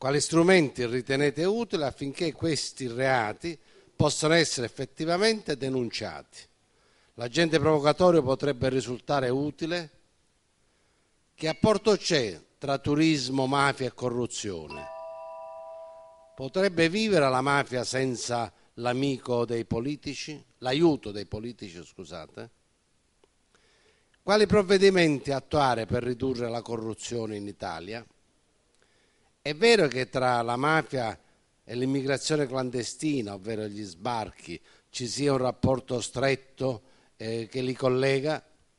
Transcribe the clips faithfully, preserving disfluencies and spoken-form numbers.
Quali strumenti ritenete utili affinché questi reati possano essere effettivamente denunciati? L'agente provocatorio potrebbe risultare utile? Che apporto c'è tra turismo, mafia e corruzione? Potrebbe vivere la mafia senza l'amico dei politici? L'aiuto dei politici, scusate? Quali provvedimenti attuare per ridurre la corruzione in Italia? È vero che tra la mafia e l'immigrazione clandestina, ovvero gli sbarchi, ci sia un rapporto stretto eh, che li collega?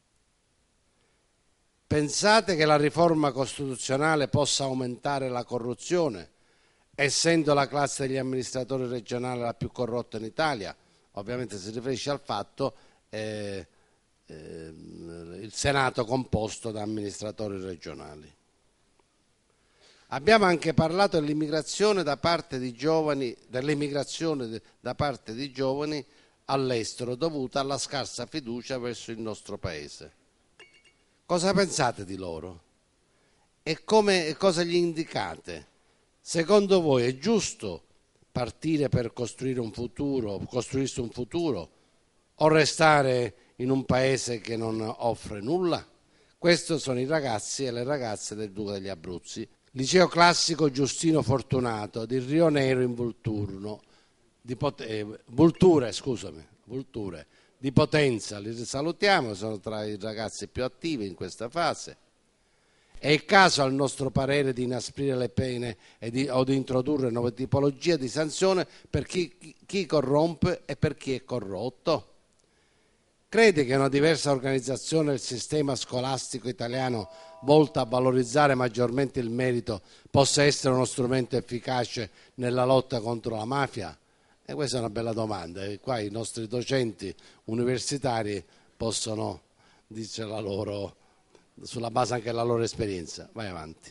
Pensate che la riforma costituzionale possa aumentare la corruzione, essendo la classe degli amministratori regionali la più corrotta in Italia? Ovviamente si riferisce al fatto eh, eh, il Senato composto da amministratori regionali. Abbiamo anche parlato dell'immigrazione da parte di giovani, dell'immigrazione da parte di giovani all'estero dovuta alla scarsa fiducia verso il nostro Paese. Cosa pensate di loro? E come, e cosa gli indicate? Secondo voi è giusto partire per costruire un futuro, costruirsi un futuro, o restare in un paese che non offre nulla? Questi sono i ragazzi e le ragazze del Duca degli Abruzzi. Liceo classico Giustino Fortunato di Rio Nero in Vulturno, di Pot- eh, Vulture, scusami, Vulture, di Potenza. Li salutiamo, sono tra i ragazzi più attivi in questa fase. È il caso, al nostro parere, di inasprire le pene e di, o di introdurre nuove tipologie di sanzione per chi, chi corrompe e per chi è corrotto? Crede che una diversa organizzazione del sistema scolastico italiano volta a valorizzare maggiormente il merito possa essere uno strumento efficace nella lotta contro la mafia? E questa è una bella domanda e qua i nostri docenti universitari possono dire la loro, sulla base anche della loro esperienza. Vai avanti.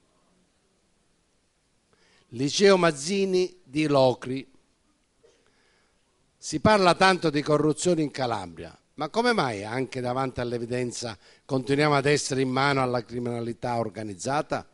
Liceo Mazzini di Locri. Si parla tanto di corruzione in Calabria, ma come mai anche davanti all'evidenza continuiamo ad essere in mano alla criminalità organizzata?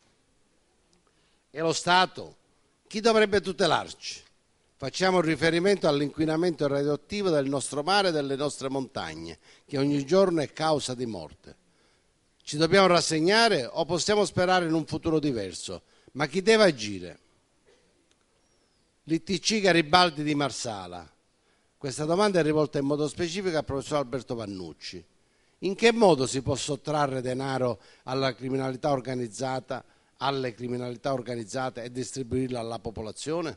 E lo Stato? Chi dovrebbe tutelarci? Facciamo riferimento all'inquinamento radioattivo del nostro mare e delle nostre montagne, che ogni giorno è causa di morte. Ci dobbiamo rassegnare o possiamo sperare in un futuro diverso? Ma chi deve agire? L'I T C Garibaldi di Marsala. Questa domanda è rivolta in modo specifico al professor Alberto Vannucci. In che modo si può sottrarre denaro alla criminalità organizzata, alle criminalità organizzate e distribuirla alla popolazione?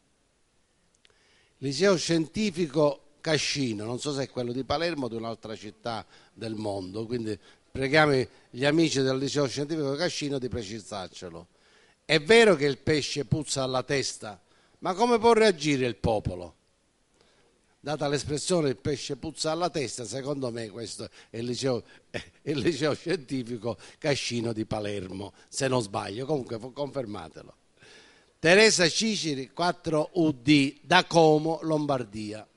Liceo Scientifico Cascino, non so se è quello di Palermo o di un'altra città del mondo, quindi preghiamo gli amici del Liceo Scientifico Cascino di precisarcelo. È vero che il pesce puzza alla testa, ma come può reagire il popolo? Data l'espressione il pesce puzza alla testa, secondo me questo è il liceo, è il liceo Scientifico Cascino di Palermo, se non sbaglio, comunque confermatelo. Teresa Ciciri, quattro U D, da Como, Lombardia.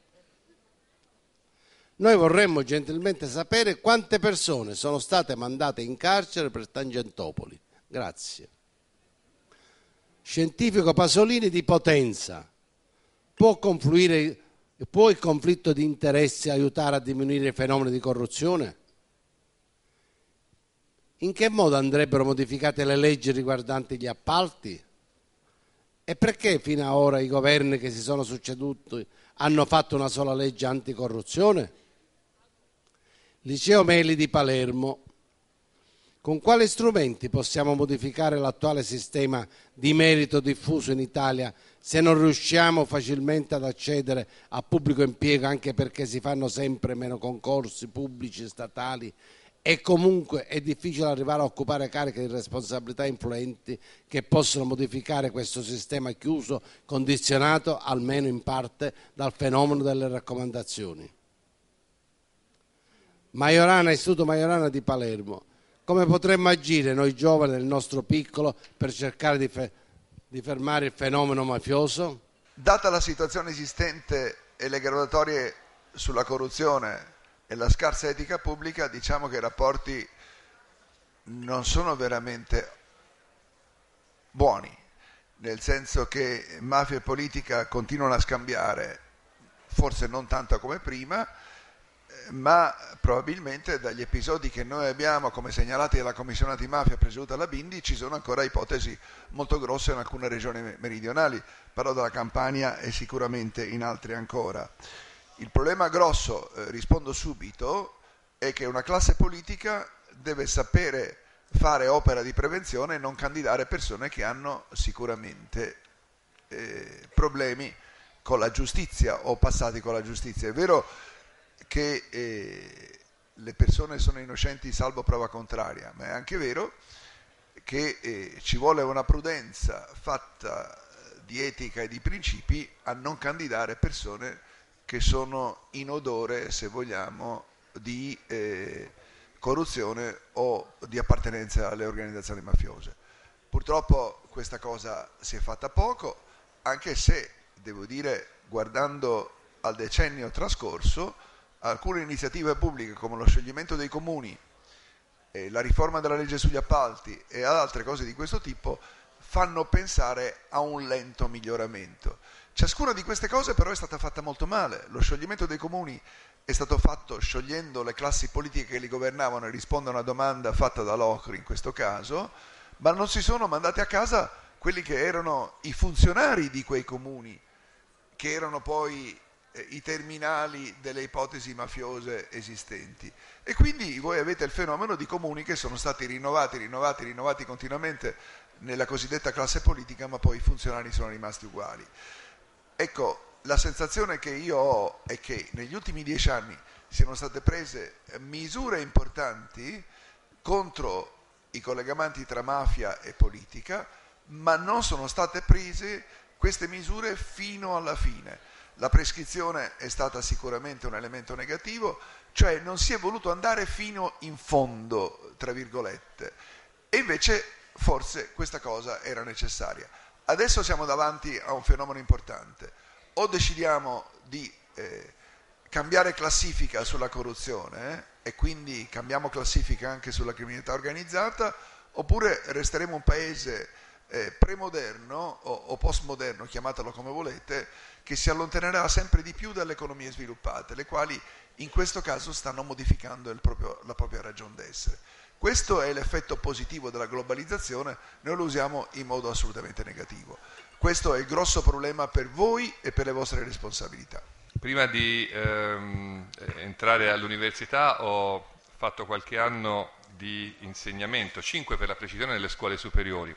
Noi vorremmo gentilmente sapere quante persone sono state mandate in carcere per Tangentopoli. Grazie. Scientifico Pasolini di Potenza. Può confluire... Può il conflitto di interessi aiutare a diminuire i fenomeni di corruzione? In che modo andrebbero modificate le leggi riguardanti gli appalti? E perché fino ad ora i governi che si sono succeduti hanno fatto una sola legge anticorruzione? Liceo Meli di Palermo. Con quali strumenti possiamo modificare l'attuale sistema di merito diffuso in Italia se non riusciamo facilmente ad accedere a pubblico impiego, anche perché si fanno sempre meno concorsi pubblici statali e comunque è difficile arrivare a occupare cariche di responsabilità influenti che possono modificare questo sistema chiuso, condizionato almeno in parte dal fenomeno delle raccomandazioni? Majorana, Istituto Majorana di Palermo. Come potremmo agire noi giovani del nostro piccolo per cercare di, fe- di fermare il fenomeno mafioso? Data la situazione esistente e le graduatorie sulla corruzione e la scarsa etica pubblica, diciamo che i rapporti non sono veramente buoni. nel senso che mafia e politica continuano a scambiare, forse non tanto come prima, ma probabilmente dagli episodi che noi abbiamo come segnalati dalla Commissione antimafia presieduta da Bindi ci sono ancora ipotesi molto grosse in alcune regioni meridionali, parlo della Campania e sicuramente in altre ancora. Il problema grosso, eh, rispondo subito, è che una classe politica deve sapere fare opera di prevenzione e non candidare persone che hanno sicuramente eh, problemi con la giustizia o passati con la giustizia. È vero che eh, le persone sono innocenti salvo prova contraria, ma è anche vero che eh, ci vuole una prudenza fatta di etica e di principi a non candidare persone che sono in odore, se vogliamo, di eh, corruzione o di appartenenza alle organizzazioni mafiose. Purtroppo questa cosa si è fatta poco, anche se, devo dire, guardando al decennio trascorso, alcune iniziative pubbliche come lo scioglimento dei comuni, eh, la riforma della legge sugli appalti e altre cose di questo tipo fanno pensare a un lento miglioramento. Ciascuna di queste cose però è stata fatta molto male. Lo scioglimento dei comuni è stato fatto sciogliendo le classi politiche che li governavano e risponde a una domanda fatta da Locri in questo caso, ma non si sono mandati a casa quelli che erano i funzionari di quei comuni, che erano poi eh, i terminali delle ipotesi mafiose esistenti. E quindi voi avete il fenomeno di comuni che sono stati rinnovati, rinnovati, rinnovati continuamente nella cosiddetta classe politica, ma poi i funzionari sono rimasti uguali. Ecco, la sensazione che io ho è che negli ultimi dieci anni siano state prese misure importanti contro i collegamenti tra mafia e politica, ma non sono state prese queste misure fino alla fine. La prescrizione è stata sicuramente un elemento negativo, cioè non si è voluto andare fino in fondo, tra virgolette, e invece forse questa cosa era necessaria. Adesso siamo davanti a un fenomeno importante: o decidiamo di eh, cambiare classifica sulla corruzione eh, e quindi cambiamo classifica anche sulla criminalità organizzata, oppure resteremo un paese eh, premoderno o, o postmoderno, chiamatelo come volete, che si allontanerà sempre di più dalle economie sviluppate, le quali in questo caso stanno modificando il proprio, la propria ragion d'essere. Questo è l'effetto positivo della globalizzazione, noi lo usiamo in modo assolutamente negativo. Questo è il grosso problema per voi e per le vostre responsabilità. Prima di ehm, entrare all'università ho fatto qualche anno di insegnamento, cinque per la precisione, nelle scuole superiori.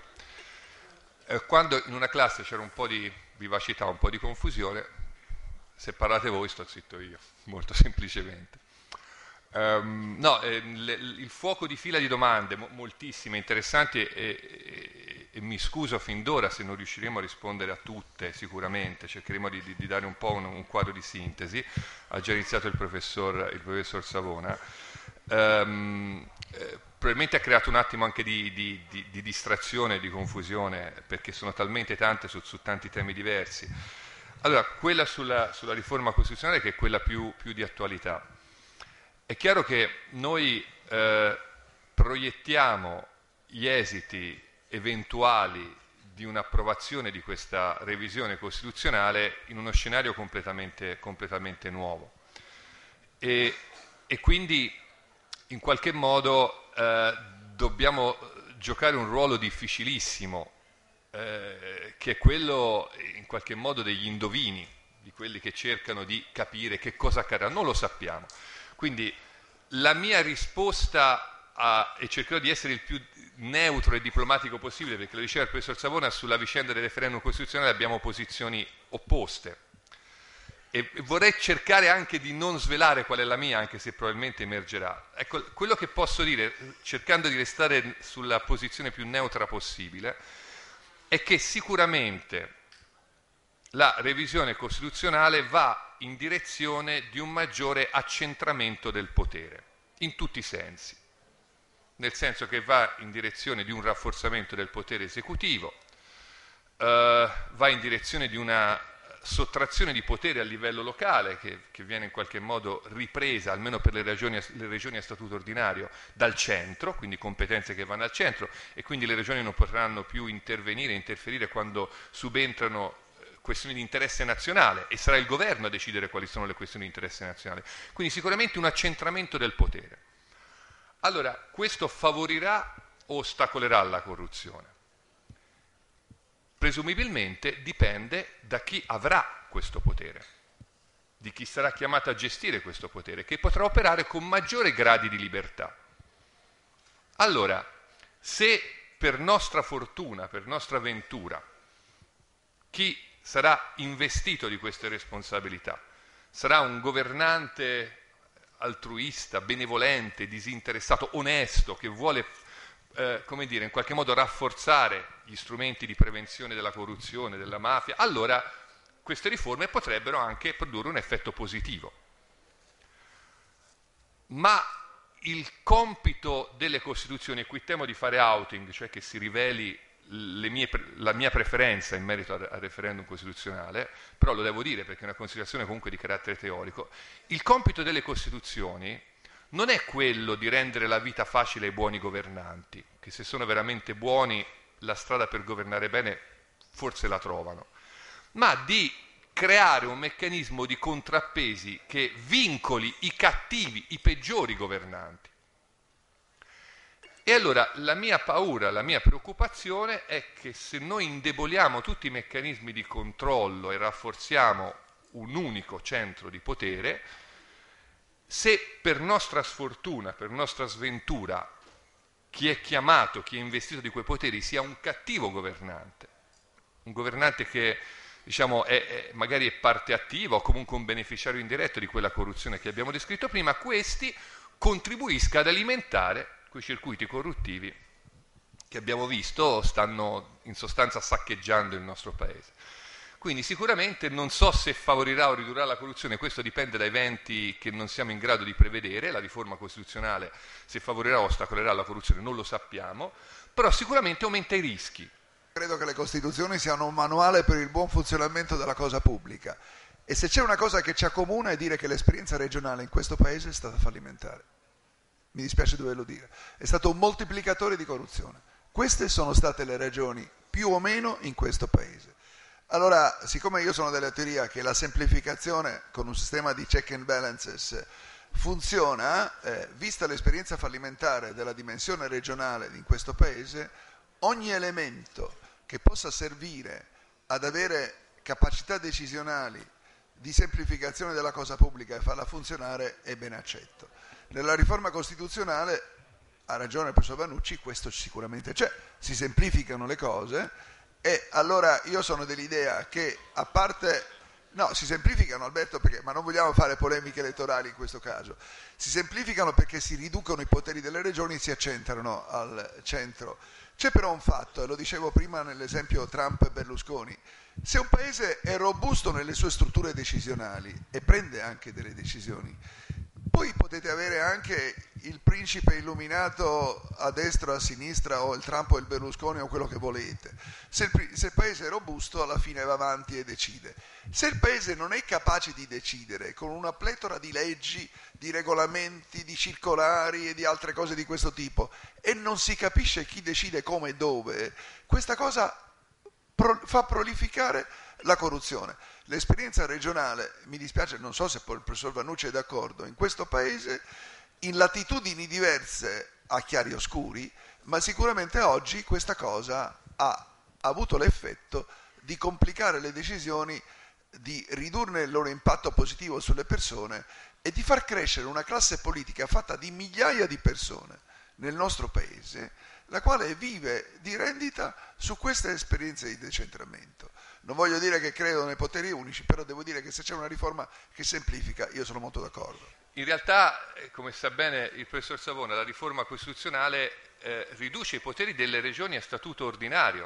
Eh, quando in una classe c'era un po' di vivacità, un po' di confusione, se parlate voi sto zitto io, molto semplicemente. Um, no, eh, le, il fuoco di fila di domande, mo, moltissime, interessanti, e, e, e mi scuso fin d'ora se non riusciremo a rispondere a tutte, sicuramente, cercheremo di, di, di dare un po' un, un quadro di sintesi. Ha già iniziato il professor, il professor Savona. Um, eh, probabilmente ha creato un attimo anche di, di, di, di distrazione, di confusione, perché sono talmente tante su, su tanti temi diversi. Allora, quella sulla, sulla riforma costituzionale, che è quella più, più di attualità. È chiaro che noi eh, proiettiamo gli esiti eventuali di un'approvazione di questa revisione costituzionale in uno scenario completamente, completamente nuovo e, e quindi in qualche modo eh, dobbiamo giocare un ruolo difficilissimo eh, che è quello in qualche modo degli indovini, di quelli che cercano di capire che cosa accadrà. Non lo sappiamo. Quindi la mia risposta, a, e cercherò di essere il più neutro e diplomatico possibile, perché lo diceva il professor Savona, sulla vicenda del referendum costituzionale abbiamo posizioni opposte. E vorrei cercare anche di non svelare qual è la mia, anche se probabilmente emergerà. Ecco, quello che posso dire, cercando di restare sulla posizione più neutra possibile, è che sicuramente la revisione costituzionale va in direzione di un maggiore accentramento del potere, in tutti i sensi, nel senso che va in direzione di un rafforzamento del potere esecutivo, eh, va in direzione di una sottrazione di potere a livello locale che, che viene in qualche modo ripresa, almeno per le regioni, le regioni a statuto ordinario, dal centro, quindi competenze che vanno al centro, e quindi le regioni non potranno più intervenire, interferire quando subentrano questioni di interesse nazionale, e sarà il governo a decidere quali sono le questioni di interesse nazionale. Quindi sicuramente un accentramento del potere. Allora, questo favorirà o ostacolerà la corruzione? Presumibilmente dipende da chi avrà questo potere, di chi sarà chiamato a gestire questo potere, che potrà operare con maggiore gradi di libertà. Allora, se per nostra fortuna, per nostra ventura, chi sarà investito di queste responsabilità sarà un governante altruista, benevolente, disinteressato, onesto, che vuole eh, come dire, in qualche modo rafforzare gli strumenti di prevenzione della corruzione, della mafia, allora queste riforme potrebbero anche produrre un effetto positivo. Ma il compito delle Costituzioni, e qui temo di fare outing, cioè che si riveli le mie, la mia preferenza in merito al, al referendum costituzionale, però lo devo dire perché è una considerazione comunque di carattere teorico, il compito delle Costituzioni non è quello di rendere la vita facile ai buoni governanti, che se sono veramente buoni la strada per governare bene forse la trovano, ma di creare un meccanismo di contrappesi che vincoli i cattivi, i peggiori governanti. E allora la mia paura, la mia preoccupazione è che se noi indeboliamo tutti i meccanismi di controllo e rafforziamo un unico centro di potere, se per nostra sfortuna, per nostra sventura, chi è chiamato, chi è investito di quei poteri sia un cattivo governante, un governante che diciamo è, è, magari è parte attiva o comunque un beneficiario indiretto di quella corruzione che abbiamo descritto prima, questi contribuisca ad alimentare quei circuiti corruttivi che abbiamo visto stanno in sostanza saccheggiando il nostro paese. Quindi sicuramente non so se favorirà o ridurrà la corruzione, questo dipende da eventi che non siamo in grado di prevedere, la riforma costituzionale se favorirà o ostacolerà la corruzione non lo sappiamo, però sicuramente aumenta i rischi. Credo che le Costituzioni siano un manuale per il buon funzionamento della cosa pubblica, e se c'è una cosa che ci accomuna è dire che l'esperienza regionale in questo paese è stata fallimentare. Mi dispiace doverlo dire, è stato un moltiplicatore di corruzione. Queste sono state le ragioni più o meno in questo paese. Allora, siccome io sono della teoria che la semplificazione con un sistema di check and balances funziona, eh, vista l'esperienza fallimentare della dimensione regionale in questo paese, ogni elemento che possa servire ad avere capacità decisionali di semplificazione della cosa pubblica e farla funzionare è ben accetto. Nella riforma costituzionale, ha ragione il professor Vannucci, questo sicuramente c'è, si semplificano le cose, e allora io sono dell'idea che, a parte, no, si semplificano Alberto, perché, ma non vogliamo fare polemiche elettorali in questo caso, si semplificano perché si riducono i poteri delle regioni e si accentrano al centro. C'è però un fatto, e lo dicevo prima nell'esempio Trump-Berlusconi, se un paese è robusto nelle sue strutture decisionali e prende anche delle decisioni, poi potete avere anche il principe illuminato a destra o a sinistra, o il Trump o il Berlusconi o quello che volete. Se il, se il paese è robusto, alla fine va avanti e decide. Se il paese non è capace di decidere, con una pletora di leggi, di regolamenti, di circolari e di altre cose di questo tipo, e non si capisce chi decide come e dove, questa cosa pro, fa prolificare la corruzione. L'esperienza regionale, mi dispiace, non so se poi il professor Vannucci è d'accordo, in questo paese, in latitudini diverse a chiari oscuri, ma sicuramente oggi questa cosa ha avuto l'effetto di complicare le decisioni, di ridurne il loro impatto positivo sulle persone e di far crescere una classe politica fatta di migliaia di persone nel nostro paese, la quale vive di rendita su queste esperienze di decentramento. Non voglio dire che credo nei poteri unici, però devo dire che se c'è una riforma che semplifica, io sono molto d'accordo. In realtà, come sa bene il professor Savona, la riforma costituzionale eh, riduce i poteri delle regioni a statuto ordinario,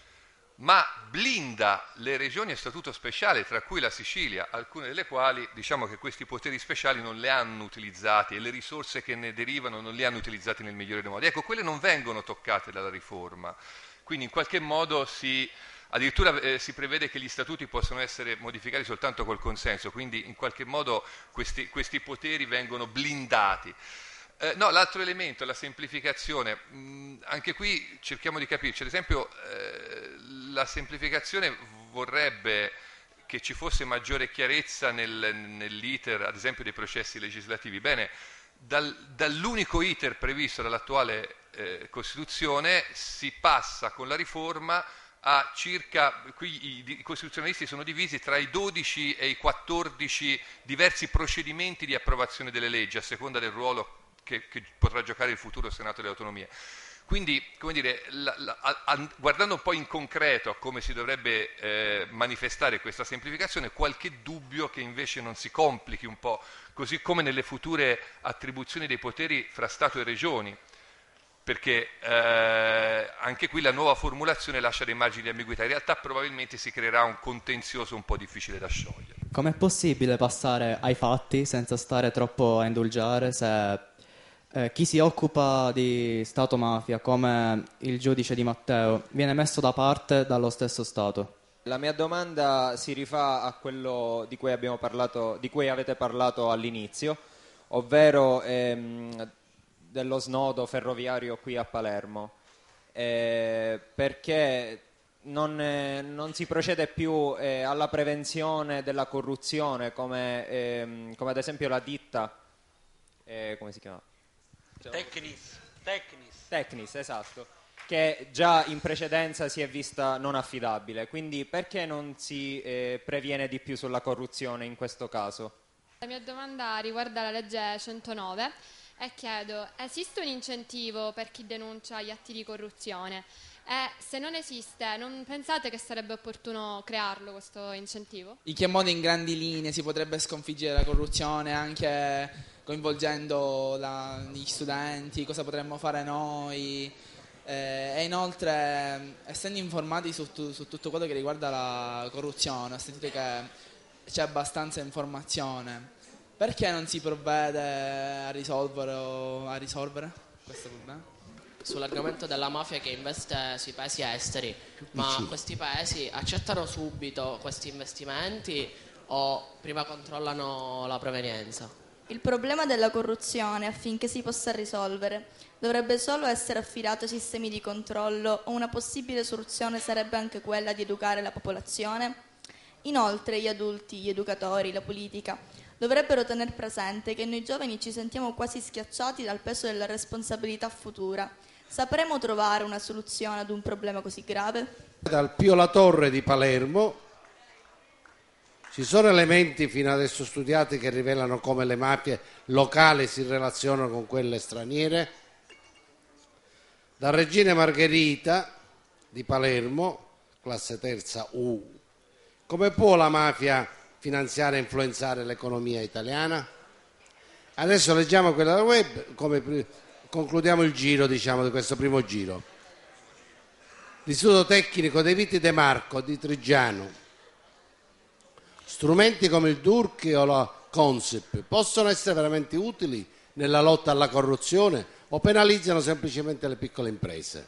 ma blinda le regioni a statuto speciale, tra cui la Sicilia, alcune delle quali diciamo che questi poteri speciali non le hanno utilizzati e le risorse che ne derivano non le hanno utilizzate nel migliore dei modi. Ecco, quelle non vengono toccate dalla riforma, quindi in qualche modo si Addirittura eh, si prevede che gli statuti possono essere modificati soltanto col consenso, quindi in qualche modo questi, questi poteri vengono blindati. Eh, no, l'altro elemento, la semplificazione, mh, anche qui cerchiamo di capirci, ad esempio eh, la semplificazione vorrebbe che ci fosse maggiore chiarezza nel, nell'iter, ad esempio, dei processi legislativi. Bene, dal, dall'unico iter previsto dall'attuale eh, Costituzione si passa con la riforma a circa, qui i, i costituzionalisti sono divisi tra i dodici e i quattordici diversi procedimenti di approvazione delle leggi, a seconda del ruolo che, che potrà giocare il futuro Senato delle Autonomie. Quindi, come dire, la, la, a, a, guardando un po' in concreto a come si dovrebbe eh, manifestare questa semplificazione, qualche dubbio che invece non si complichi un po', così come nelle future attribuzioni dei poteri fra Stato e Regioni, perché eh, anche qui la nuova formulazione lascia dei margini di ambiguità. In realtà probabilmente si creerà un contenzioso un po' difficile da sciogliere. Com'è possibile passare ai fatti senza stare troppo a indulgere se eh, chi si occupa di Stato-mafia, come il giudice Di Matteo, viene messo da parte dallo stesso Stato? La mia domanda si rifà a quello di cui abbiamo parlato, di cui avete parlato all'inizio, ovvero ehm, dello snodo ferroviario qui a Palermo, eh, perché non, eh, non si procede più eh, alla prevenzione della corruzione come, ehm, come ad esempio la ditta, eh, come si chiama? Tecnis. Tecnis. Tecnis, esatto, che già in precedenza si è vista non affidabile, quindi perché non si eh, previene di più sulla corruzione in questo caso? La mia domanda riguarda la legge centonove e chiedo, esiste un incentivo per chi denuncia gli atti di corruzione? E se non esiste, non pensate che sarebbe opportuno crearlo questo incentivo? In che modo in grandi linee si potrebbe sconfiggere la corruzione anche coinvolgendo la, gli studenti, cosa potremmo fare noi? Eh, e inoltre, essendo informati su, su tutto quello che riguarda la corruzione, ho sentito che c'è abbastanza informazione. Perché non si provvede a risolvere o a risolvere questo problema? Sull'argomento della mafia che investe sui paesi esteri, ma questi paesi accettano subito questi investimenti o prima controllano la provenienza? Il problema della corruzione, affinché si possa risolvere, dovrebbe solo essere affidato ai sistemi di controllo o una possibile soluzione sarebbe anche quella di educare la popolazione? Inoltre gli adulti, gli educatori, la politica dovrebbero tener presente che noi giovani ci sentiamo quasi schiacciati dal peso della responsabilità futura. Sapremo trovare una soluzione ad un problema così grave? Dal Pio La Torre di Palermo ci sono elementi fino adesso studiati che rivelano come le mafie locali si relazionano con quelle straniere. Da Regina Margherita di Palermo, classe terza U, come può la mafia finanziare e influenzare l'economia italiana? Adesso leggiamo quella del web, come concludiamo il giro, diciamo, di questo primo giro. L'Istituto Tecnico dei Viti De Marco di Trigiano. Strumenti come il DURC o la Consip possono essere veramente utili nella lotta alla corruzione o penalizzano semplicemente le piccole imprese?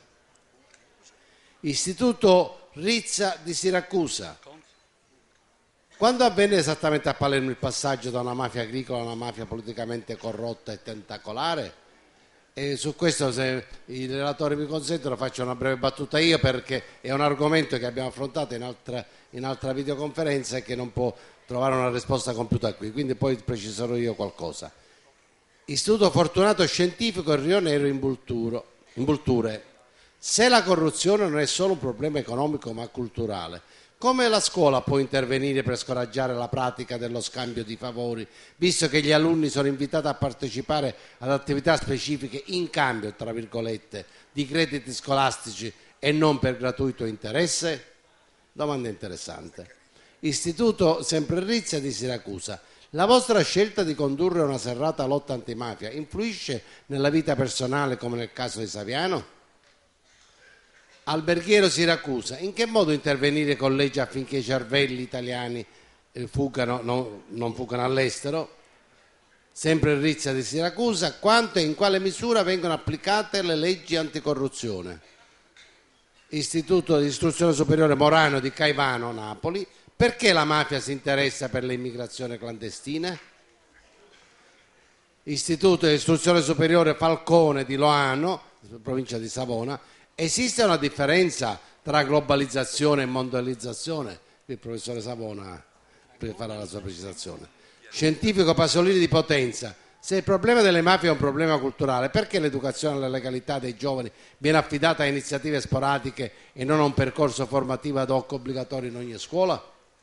Istituto Rizza di Siracusa. Quando avvenne esattamente a Palermo il passaggio da una mafia agricola a una mafia politicamente corrotta e tentacolare? E su questo, se i relatori mi consentono, faccio una breve battuta io, perché è un argomento che abbiamo affrontato in altra, in altra videoconferenza e che non può trovare una risposta compiuta qui, quindi poi preciserò io qualcosa. Istituto Fortunato Scientifico e Rio Nero in, Bulturo, in Bulture. Se la corruzione non è solo un problema economico ma culturale, come la scuola può intervenire per scoraggiare la pratica dello scambio di favori, visto che gli alunni sono invitati a partecipare ad attività specifiche in cambio, tra virgolette, di crediti scolastici e non per gratuito interesse? Domanda interessante. Istituto sempre Rizza di Siracusa. La vostra scelta di condurre una serrata lotta antimafia influisce nella vita personale come nel caso di Saviano? Alberghiero Siracusa, in che modo intervenire con legge affinché i cervelli italiani eh, fuggano, no, non fuggano all'estero? Sempre Rizza di Siracusa, quanto e in quale misura vengono applicate le leggi anticorruzione? Istituto di Istruzione Superiore Morano di Caivano, Napoli. Perché la mafia si interessa per l'immigrazione clandestina? Istituto di Istruzione Superiore Falcone di Loano, provincia di Savona. Esiste una differenza tra globalizzazione e mondializzazione? Il professore Savona farà la sua precisazione. Scientifico Pasolini di Potenza. Se il problema delle mafie è un problema culturale, perché l'educazione alla legalità dei giovani viene affidata a iniziative sporadiche e non a un percorso formativo ad hoc obbligatorio in ogni scuola?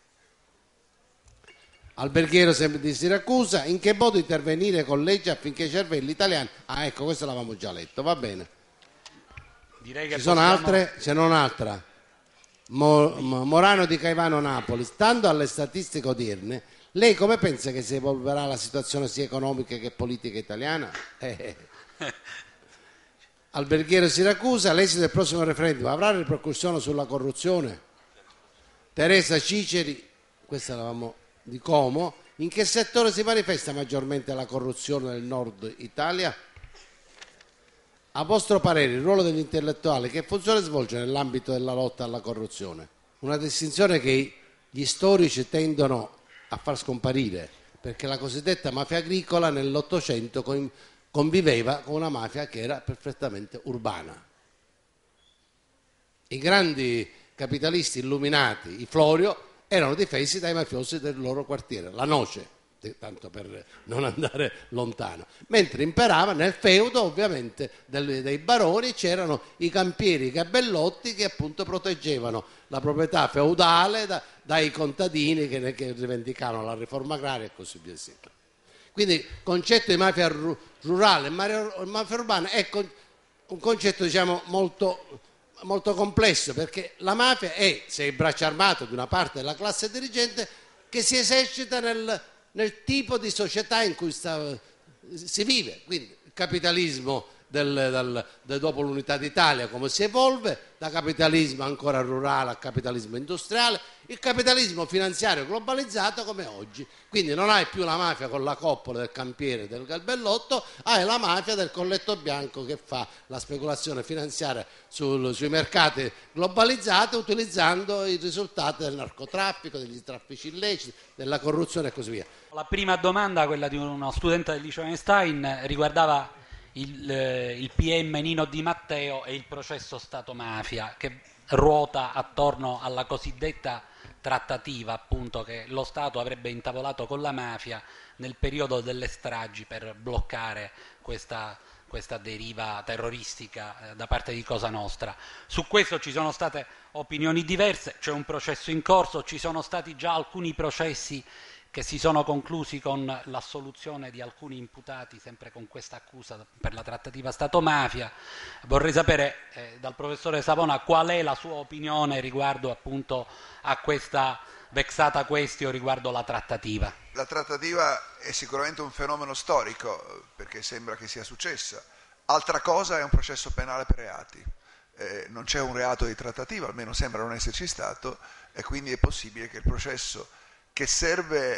Alberghiero sempre di Siracusa. In che modo intervenire con legge affinché i cervelli italiani... Ah, ecco, questo l'avevamo già letto, va bene. Direi che Ci sono possiamo... altre? Se non altra. Mo, Morano di Caivano, Napoli. Stando alle statistiche odierne, lei come pensa che si evolverà la situazione sia economica che politica italiana? Eh. Alberghiero Siracusa, l'esito del prossimo referendum avrà ripercussione sulla corruzione? Teresa Ciceri, questa l'avevamo di Como, in che settore si manifesta maggiormente la corruzione nel nord Italia? A vostro parere il ruolo degli intellettuali che funzione svolge nell'ambito della lotta alla corruzione? Una distinzione che gli storici tendono a far scomparire, perché la cosiddetta mafia agricola nell'Ottocento conviveva con una mafia che era perfettamente urbana. I grandi capitalisti illuminati, i Florio, erano difesi dai mafiosi del loro quartiere, la Noce, tanto per non andare lontano, mentre imperava nel feudo ovviamente dei, dei baroni c'erano i campieri, i gabellotti che appunto proteggevano la proprietà feudale da, dai contadini che, che rivendicavano la riforma agraria e così via. Quindi il concetto di mafia rurale e mafia urbana è un concetto diciamo molto, molto complesso, perché la mafia è, se il braccio armato di una parte della classe dirigente che si esercita nel nel tipo di società in cui sta, si vive. Quindi il capitalismo del, del, del dopo l'unità d'Italia come si evolve, da capitalismo ancora rurale a capitalismo industriale, il capitalismo finanziario globalizzato come oggi. Quindi non hai più la mafia con la coppola del campiere del gabellotto, hai la mafia del colletto bianco che fa la speculazione finanziaria sul, sui mercati globalizzati utilizzando i risultati del narcotraffico, degli traffici illeciti, della corruzione e così via. La prima domanda, quella di uno studente del liceo Einstein, riguardava il, il P M Nino Di Matteo e il processo Stato-mafia che ruota attorno alla cosiddetta trattativa appunto che lo Stato avrebbe intavolato con la mafia nel periodo delle stragi per bloccare questa, questa deriva terroristica eh, da parte di Cosa Nostra. Su questo ci sono state opinioni diverse, c'è un processo in corso, ci sono stati già alcuni processi che si sono conclusi con l'assoluzione di alcuni imputati, sempre con questa accusa per la trattativa Stato-mafia. Vorrei sapere eh, dal professore Savona qual è la sua opinione riguardo appunto a questa vexata questione riguardo la trattativa. La trattativa è sicuramente un fenomeno storico, perché sembra che sia successa. Altra cosa è un processo penale per reati. Eh, non c'è un reato di trattativa, almeno sembra non esserci stato, e quindi è possibile che il processo che serve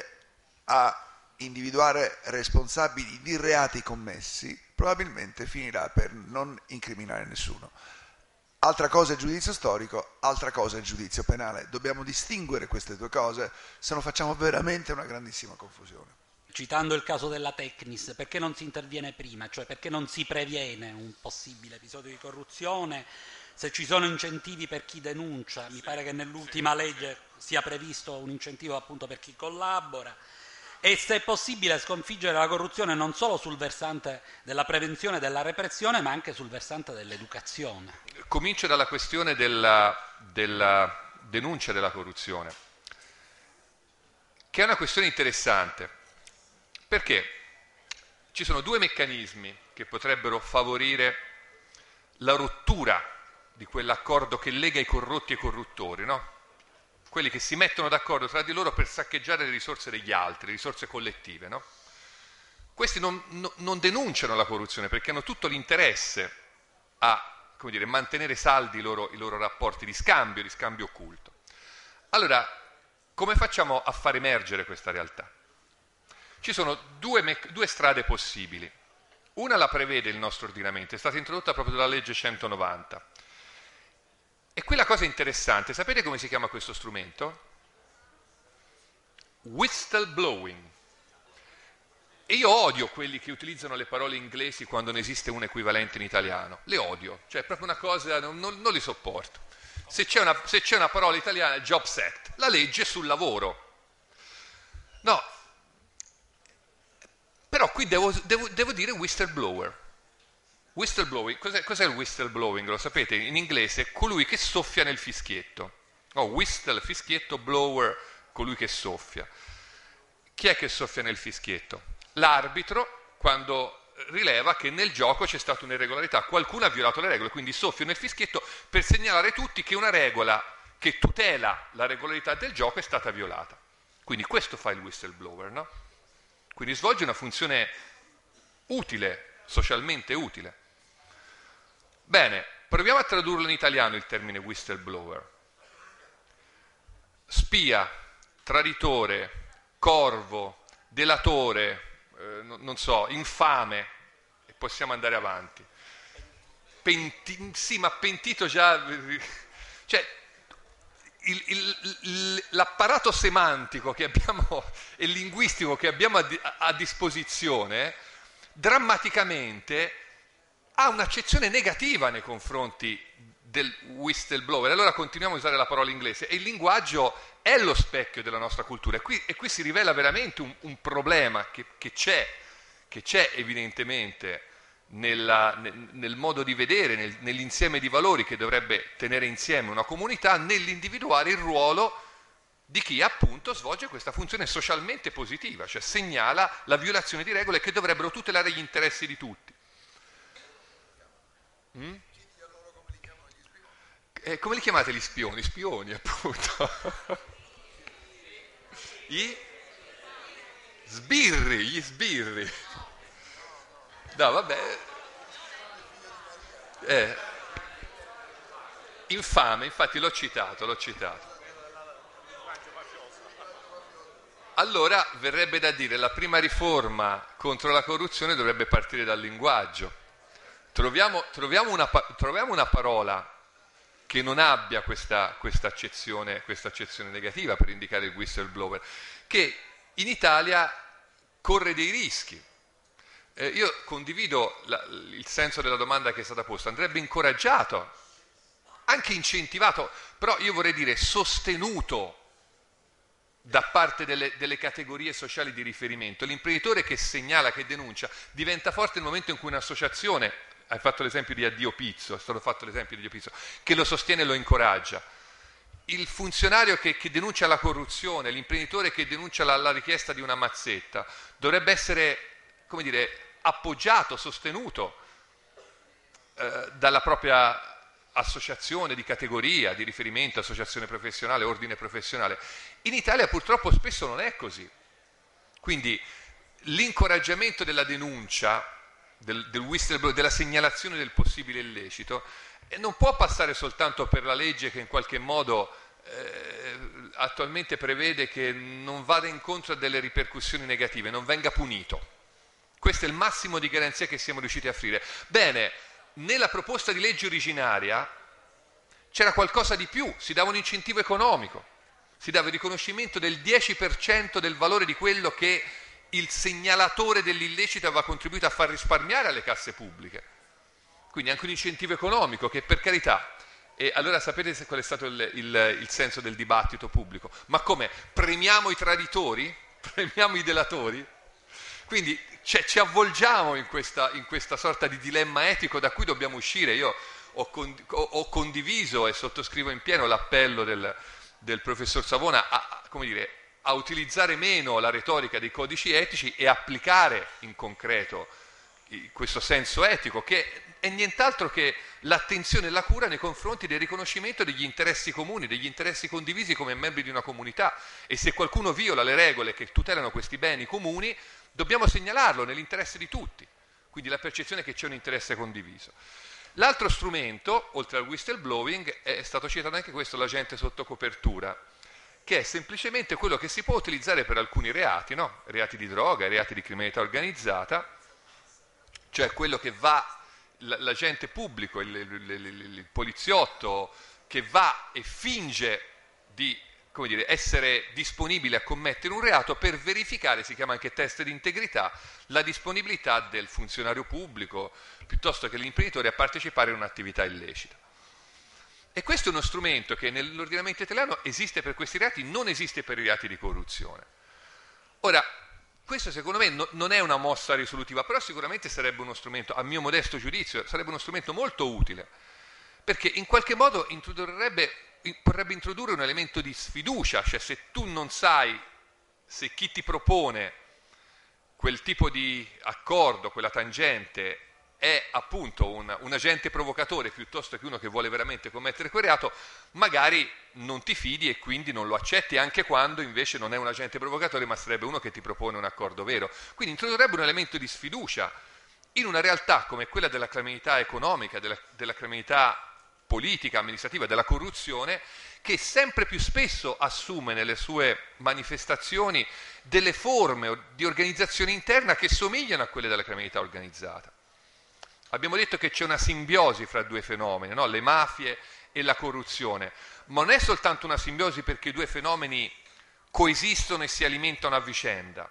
a individuare responsabili di reati commessi probabilmente finirà per non incriminare nessuno. Altra cosa è il giudizio storico, altra cosa è il giudizio penale. Dobbiamo distinguere queste due cose, se no facciamo veramente una grandissima confusione. Citando il caso della Tecnis, perché non si interviene prima? Cioè perché non si previene un possibile episodio di corruzione? Se ci sono incentivi per chi denuncia, mi pare che nell'ultima legge sia previsto un incentivo appunto per chi collabora, e se è possibile sconfiggere la corruzione non solo sul versante della prevenzione e della repressione, ma anche sul versante dell'educazione. Comincio dalla questione della, della denuncia della corruzione, che è una questione interessante, perché ci sono due meccanismi che potrebbero favorire la rottura di quell'accordo che lega i corrotti e i corruttori, no? Quelli che si mettono d'accordo tra di loro per saccheggiare le risorse degli altri, le risorse collettive, no? Questi non, no, non denunciano la corruzione perché hanno tutto l'interesse a, come dire, mantenere saldi i loro, i loro rapporti di scambio, di scambio occulto. Allora, come facciamo a far emergere questa realtà? Ci sono due, mec- due strade possibili. Una la prevede il nostro ordinamento, è stata introdotta proprio dalla legge centonovanta. E qui la cosa interessante, sapete come si chiama questo strumento? Whistleblowing. E io odio quelli che utilizzano le parole inglesi quando non esiste un equivalente in italiano. Le odio, cioè è proprio una cosa, non, non, non li sopporto. Se c'è, una, se c'è una parola italiana, Jobs Act, la legge sul lavoro. No, però qui devo, devo, devo dire whistleblower. Whistleblowing, cos'è, cos'è il whistleblowing? Lo sapete? In inglese colui che soffia nel fischietto. Oh, whistle, fischietto, blower, colui che soffia. Chi è che soffia nel fischietto? L'arbitro, quando rileva che nel gioco c'è stata un'irregolarità, qualcuno ha violato le regole, quindi soffia nel fischietto per segnalare a tutti che una regola che tutela la regolarità del gioco è stata violata. Quindi questo fa il whistleblower, no? Quindi svolge una funzione utile, socialmente utile. Bene, proviamo a tradurlo in italiano il termine whistleblower. Spia, traditore, corvo, delatore, eh, non, non so, infame, e possiamo andare avanti. Penti, sì, ma pentito già... Cioè, il, il, il, l'apparato semantico che abbiamo, e linguistico che abbiamo a, a disposizione, drammaticamente ha un'accezione negativa nei confronti del whistleblower. Allora continuiamo a usare la parola inglese, e il linguaggio è lo specchio della nostra cultura, e qui, e qui si rivela veramente un, un problema che, che, c'è, che c'è evidentemente nella, nel, nel modo di vedere, nel, nell'insieme di valori che dovrebbe tenere insieme una comunità, nell'individuare il ruolo di chi appunto svolge questa funzione socialmente positiva, cioè segnala la violazione di regole che dovrebbero tutelare gli interessi di tutti. Mm? Eh, come li chiamate gli spioni? Spioni, appunto. I sbirri, gli sbirri. No, vabbè. Eh. Infame, infatti l'ho citato, l'ho citato. Allora verrebbe da dire, la prima riforma contro la corruzione dovrebbe partire dal linguaggio. Troviamo, troviamo, una, troviamo una parola che non abbia questa, questa, accezione, questa accezione negativa per indicare il whistleblower, che in Italia corre dei rischi. Eh, io condivido la, il senso della domanda che è stata posta, andrebbe incoraggiato, anche incentivato, però io vorrei dire sostenuto da parte delle, delle categorie sociali di riferimento. L'imprenditore che segnala, che denuncia, diventa forte nel momento in cui un'associazione, hai fatto l'esempio di Addio Pizzo, è stato fatto l'esempio di Addio Pizzo, che lo sostiene e lo incoraggia. Il funzionario che, che denuncia la corruzione, l'imprenditore che denuncia la, la richiesta di una mazzetta, dovrebbe essere, come dire, appoggiato, sostenuto eh, dalla propria associazione di categoria, di riferimento, associazione professionale, ordine professionale. In Italia purtroppo spesso non è così. Quindi l'incoraggiamento della denuncia, del, del whistleblower, della segnalazione del possibile illecito, eh, non può passare soltanto per la legge che in qualche modo eh, attualmente prevede che non vada incontro a delle ripercussioni negative, non venga punito. Questo è il massimo di garanzia che siamo riusciti a offrire. Bene, nella proposta di legge originaria c'era qualcosa di più, si dava un incentivo economico, si dava il riconoscimento del dieci per cento del valore di quello che il segnalatore dell'illecito aveva contribuito a far risparmiare alle casse pubbliche. Quindi anche un incentivo economico che, per carità, e allora sapete qual è stato il, il, il senso del dibattito pubblico? Ma come? Premiamo i traditori? Premiamo i delatori? Quindi cioè, ci avvolgiamo in questa, in questa sorta di dilemma etico da cui dobbiamo uscire. Io ho, con, ho condiviso e sottoscrivo in pieno l'appello del, del professor Savona a, come dire, a utilizzare meno la retorica dei codici etici e applicare in concreto questo senso etico, che è nient'altro che l'attenzione e la cura nei confronti del riconoscimento degli interessi comuni, degli interessi condivisi come membri di una comunità. E se qualcuno viola le regole che tutelano questi beni comuni, dobbiamo segnalarlo nell'interesse di tutti, quindi la percezione che c'è un interesse condiviso. L'altro strumento, oltre al whistleblowing, è stato citato anche questo, l'agente sotto copertura, che è semplicemente quello che si può utilizzare per alcuni reati, no? Reati di droga, reati di criminalità organizzata, cioè quello che va, l'agente pubblico, il, il, il, il poliziotto, che va e finge di, come dire, essere disponibile a commettere un reato per verificare, si chiama anche test di integrità, la disponibilità del funzionario pubblico piuttosto che dell'imprenditore a partecipare a un'attività illecita. E questo è uno strumento che nell'ordinamento italiano esiste per questi reati, non esiste per i reati di corruzione. Ora, questo secondo me no, non è una mossa risolutiva, però sicuramente sarebbe uno strumento, a mio modesto giudizio, sarebbe uno strumento molto utile, perché in qualche modo introdurrebbe, potrebbe introdurre un elemento di sfiducia, cioè se tu non sai se chi ti propone quel tipo di accordo, quella tangente, è appunto un, un agente provocatore piuttosto che uno che vuole veramente commettere quel reato, magari non ti fidi e quindi non lo accetti, anche quando invece non è un agente provocatore ma sarebbe uno che ti propone un accordo vero. Quindi introdurrebbe un elemento di sfiducia in una realtà come quella della criminalità economica, della, della criminalità politica, amministrativa, della corruzione, che sempre più spesso assume nelle sue manifestazioni delle forme di organizzazione interna che somigliano a quelle della criminalità organizzata. Abbiamo detto che c'è una simbiosi fra due fenomeni, no? Le mafie e la corruzione, ma non è soltanto una simbiosi perché i due fenomeni coesistono e si alimentano a vicenda.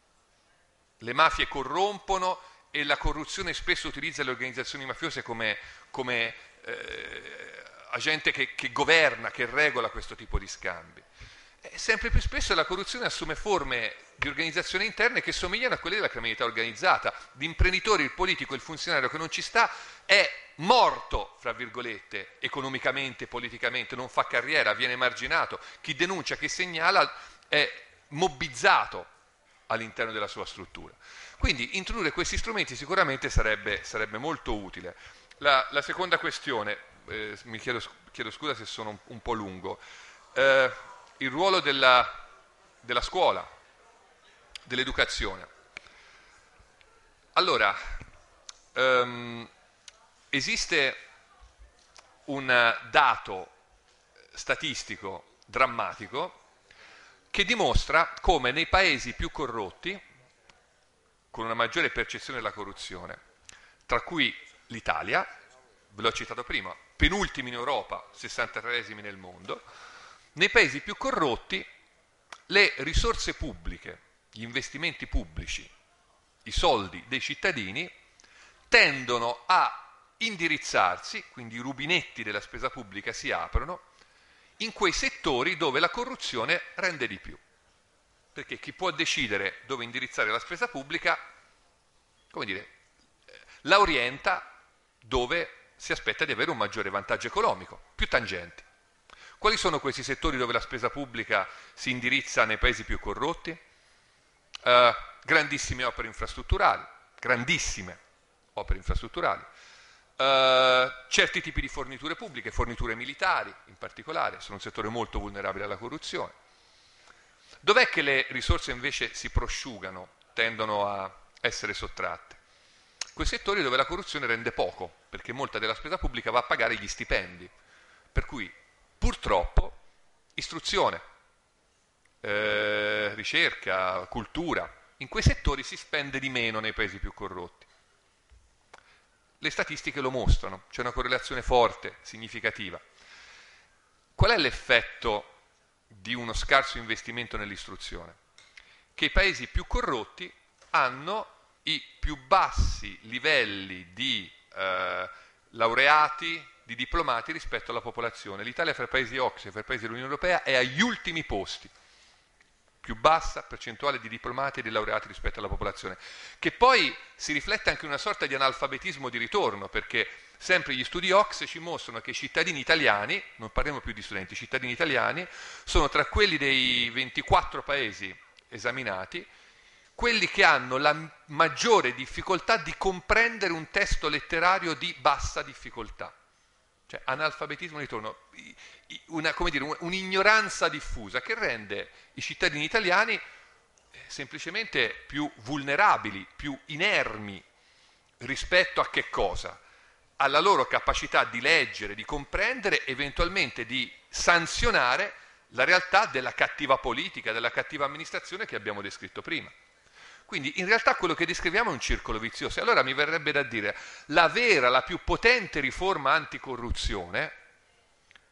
Le mafie corrompono e la corruzione spesso utilizza le organizzazioni mafiose come, come eh, agente che, che governa, che regola questo tipo di scambi. E sempre più spesso la corruzione assume forme di organizzazione interne che somigliano a quelle della criminalità organizzata. L'imprenditore, il politico, il funzionario che non ci sta è morto, fra virgolette, economicamente, politicamente, non fa carriera, viene emarginato. Chi denuncia, chi segnala è mobbizzato all'interno della sua struttura. Quindi introdurre questi strumenti sicuramente sarebbe, sarebbe molto utile. La, la seconda questione, eh, mi chiedo, chiedo scusa se sono un, un po' lungo, eh, il ruolo della, della scuola, dell'educazione. Allora, um, esiste un dato statistico drammatico che dimostra come nei paesi più corrotti, con una maggiore percezione della corruzione, tra cui l'Italia, ve l'ho citato prima, penultimi in Europa, sessantatreesimi nel mondo, nei paesi più corrotti le risorse pubbliche, gli investimenti pubblici, i soldi dei cittadini tendono a indirizzarsi, quindi i rubinetti della spesa pubblica si aprono, in quei settori dove la corruzione rende di più. Perché chi può decidere dove indirizzare la spesa pubblica, come dire, la orienta dove si aspetta di avere un maggiore vantaggio economico, più tangenti. Quali sono questi settori dove la spesa pubblica si indirizza nei paesi più corrotti? Uh, grandissime opere infrastrutturali, grandissime opere infrastrutturali, uh, certi tipi di forniture pubbliche, forniture militari in particolare, sono un settore molto vulnerabile alla corruzione. Dov'è che le risorse invece si prosciugano, tendono a essere sottratte? Quei settori dove la corruzione rende poco, perché molta della spesa pubblica va a pagare gli stipendi, per cui purtroppo istruzione, eh, ricerca, cultura, in quei settori si spende di meno nei paesi più corrotti. Le statistiche lo mostrano, c'è una correlazione forte, significativa. Qual è l'effetto di uno scarso investimento nell'istruzione? Che i paesi più corrotti hanno i più bassi livelli di eh, laureati, di diplomati rispetto alla popolazione. L'Italia fra i paesi O C S E e fra i paesi dell'Unione Europea è agli ultimi posti, più bassa percentuale di diplomati e di laureati rispetto alla popolazione, che poi si riflette anche in una sorta di analfabetismo di ritorno, perché sempre gli studi O C S E ci mostrano che i cittadini italiani, non parliamo più di studenti, i cittadini italiani sono tra quelli dei ventiquattro paesi esaminati quelli che hanno la maggiore difficoltà di comprendere un testo letterario di bassa difficoltà. Cioè analfabetismo di ritorno, una, come dire, un'ignoranza diffusa che rende i cittadini italiani semplicemente più vulnerabili, più inermi rispetto a che cosa? Alla loro capacità di leggere, di comprendere, eventualmente di sanzionare la realtà della cattiva politica, della cattiva amministrazione che abbiamo descritto prima. Quindi in realtà quello che descriviamo è un circolo vizioso. E allora mi verrebbe da dire, la vera, la più potente riforma anticorruzione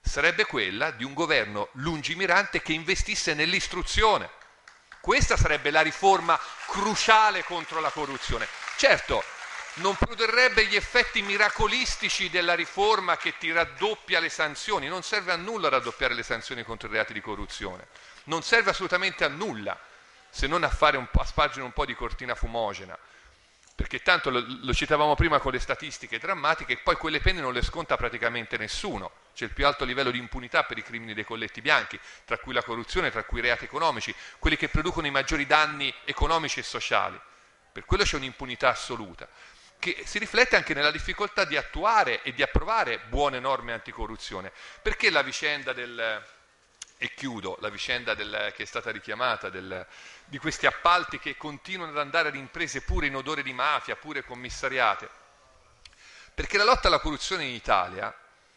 sarebbe quella di un governo lungimirante che investisse nell'istruzione. Questa sarebbe la riforma cruciale contro la corruzione. Certo, non produrrebbe gli effetti miracolistici della riforma che ti raddoppia le sanzioni, non serve a nulla raddoppiare le sanzioni contro i reati di corruzione, non serve assolutamente a nulla, se non a fare un po', a spargere un po' di cortina fumogena, perché tanto lo, lo citavamo prima con le statistiche drammatiche, e poi quelle pene non le sconta praticamente nessuno, c'è il più alto livello di impunità per i crimini dei colletti bianchi, tra cui la corruzione, tra cui i reati economici, quelli che producono i maggiori danni economici e sociali, per quello c'è un'impunità assoluta, che si riflette anche nella difficoltà di attuare e di approvare buone norme anticorruzione. Perché la vicenda del, e chiudo, la vicenda del, che è stata richiamata, del, di questi appalti che continuano ad andare ad imprese pure in odore di mafia, pure commissariate? Perché la lotta alla corruzione in Italia,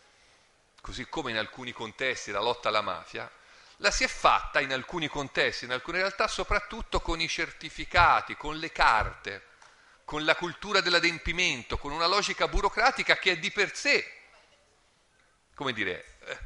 così come in alcuni contesti la lotta alla mafia, la si è fatta in alcuni contesti, in alcune realtà, soprattutto con i certificati, con le carte, con la cultura dell'adempimento, con una logica burocratica che è di per sé, come dire,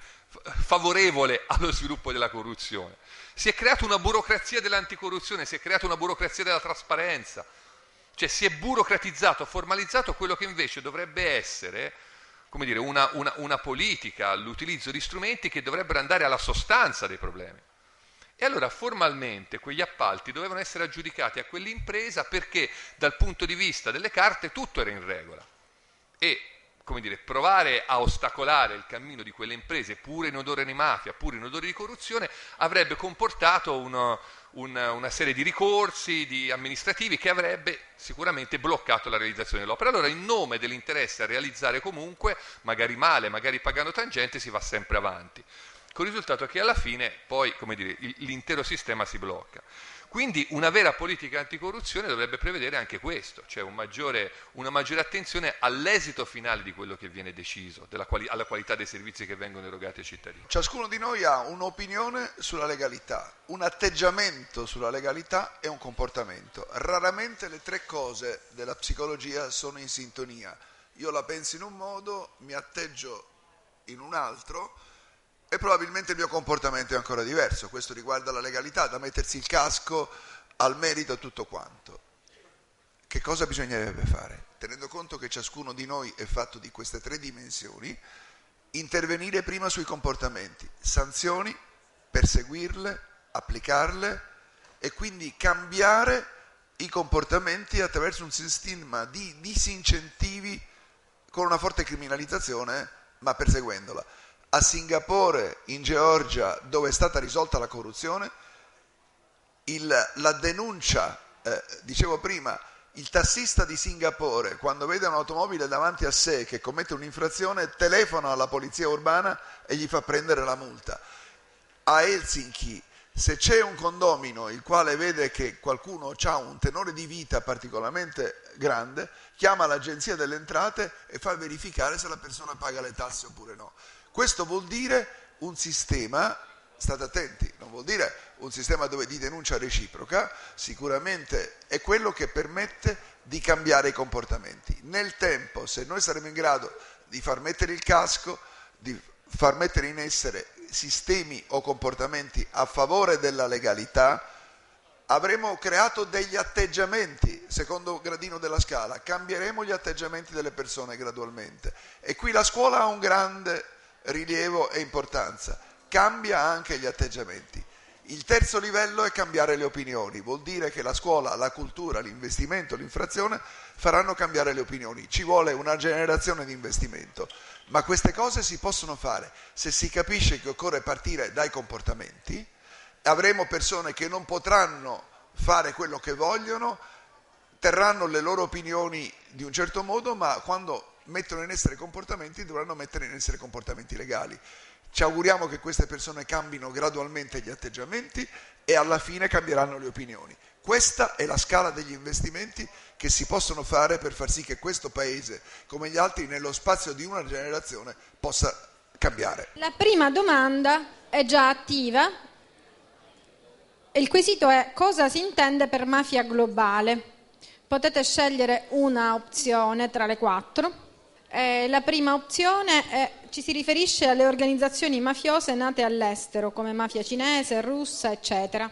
favorevole allo sviluppo della corruzione. Si è creata una burocrazia dell'anticorruzione, si è creata una burocrazia della trasparenza, cioè si è burocratizzato, formalizzato quello che invece dovrebbe essere, come dire, una, una, una politica, l'utilizzo di strumenti che dovrebbero andare alla sostanza dei problemi. E allora formalmente quegli appalti dovevano essere aggiudicati a quell'impresa perché dal punto di vista delle carte tutto era in regola e, come dire, provare a ostacolare il cammino di quelle imprese pure in odore di mafia, pure in odore di corruzione, avrebbe comportato uno, una, una serie di ricorsi di amministrativi che avrebbe sicuramente bloccato la realizzazione dell'opera. Allora, in nome dell'interesse a realizzare comunque, magari male, magari pagando tangente, si va sempre avanti, con il risultato che alla fine poi, come dire, l'intero sistema si blocca. Quindi una vera politica anticorruzione dovrebbe prevedere anche questo, cioè un maggiore, una maggiore attenzione all'esito finale di quello che viene deciso, della quali, alla qualità dei servizi che vengono erogati ai cittadini. Ciascuno di noi ha un'opinione sulla legalità, un atteggiamento sulla legalità e un comportamento. Raramente le tre cose della psicologia sono in sintonia. Io la penso in un modo, mi atteggio in un altro, e probabilmente il mio comportamento è ancora diverso. Questo riguarda la legalità, da mettersi il casco al merito, tutto quanto. Che cosa bisognerebbe fare? Tenendo conto che ciascuno di noi è fatto di queste tre dimensioni, intervenire prima sui comportamenti, sanzioni, perseguirle, applicarle e quindi cambiare i comportamenti attraverso un sistema di disincentivi con una forte criminalizzazione, ma perseguendola. A Singapore, in Georgia, dove è stata risolta la corruzione, il, la denuncia, eh, dicevo prima, il tassista di Singapore, quando vede un'automobile davanti a sé che commette un'infrazione, telefona alla polizia urbana e gli fa prendere la multa. A Helsinki, se c'è un condomino il quale vede che qualcuno ha un tenore di vita particolarmente grande, chiama l'agenzia delle entrate e fa verificare se la persona paga le tasse oppure no. Questo vuol dire un sistema, state attenti, non vuol dire un sistema dove di denuncia reciproca, sicuramente è quello che permette di cambiare i comportamenti. Nel tempo, se noi saremo in grado di far mettere il casco, di far mettere in essere sistemi o comportamenti a favore della legalità, avremo creato degli atteggiamenti, secondo gradino della scala, cambieremo gli atteggiamenti delle persone gradualmente. E qui la scuola ha un grande rilievo e importanza, cambia anche gli atteggiamenti. Il terzo livello è cambiare le opinioni, vuol dire che la scuola, la cultura, l'investimento, l'infrazione faranno cambiare le opinioni. Ci vuole una generazione di investimento, ma queste cose si possono fare se si capisce che occorre partire dai comportamenti. Avremo persone che non potranno fare quello che vogliono, terranno le loro opinioni di un certo modo, ma quando mettono in essere comportamenti dovranno mettere in essere comportamenti legali. Ci auguriamo che queste persone cambino gradualmente gli atteggiamenti e alla fine cambieranno le opinioni. Questa è la scala degli investimenti che si possono fare per far sì che questo paese, come gli altri, nello spazio di una generazione possa cambiare. La prima domanda è già attiva e il quesito è: cosa si intende per mafia globale? Potete scegliere una opzione tra le quattro. Eh, la prima opzione è, ci si riferisce alle organizzazioni mafiose nate all'estero, come mafia cinese, russa, eccetera.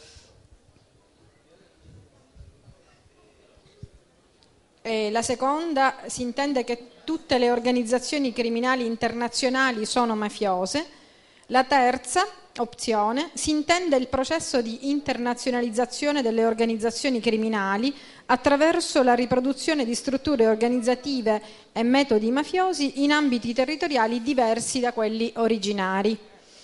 E la seconda, si intende che tutte le organizzazioni criminali internazionali sono mafiose. La terza opzione, si intende il processo di internazionalizzazione delle organizzazioni criminali attraverso la riproduzione di strutture organizzative e metodi mafiosi in ambiti territoriali diversi da quelli originari.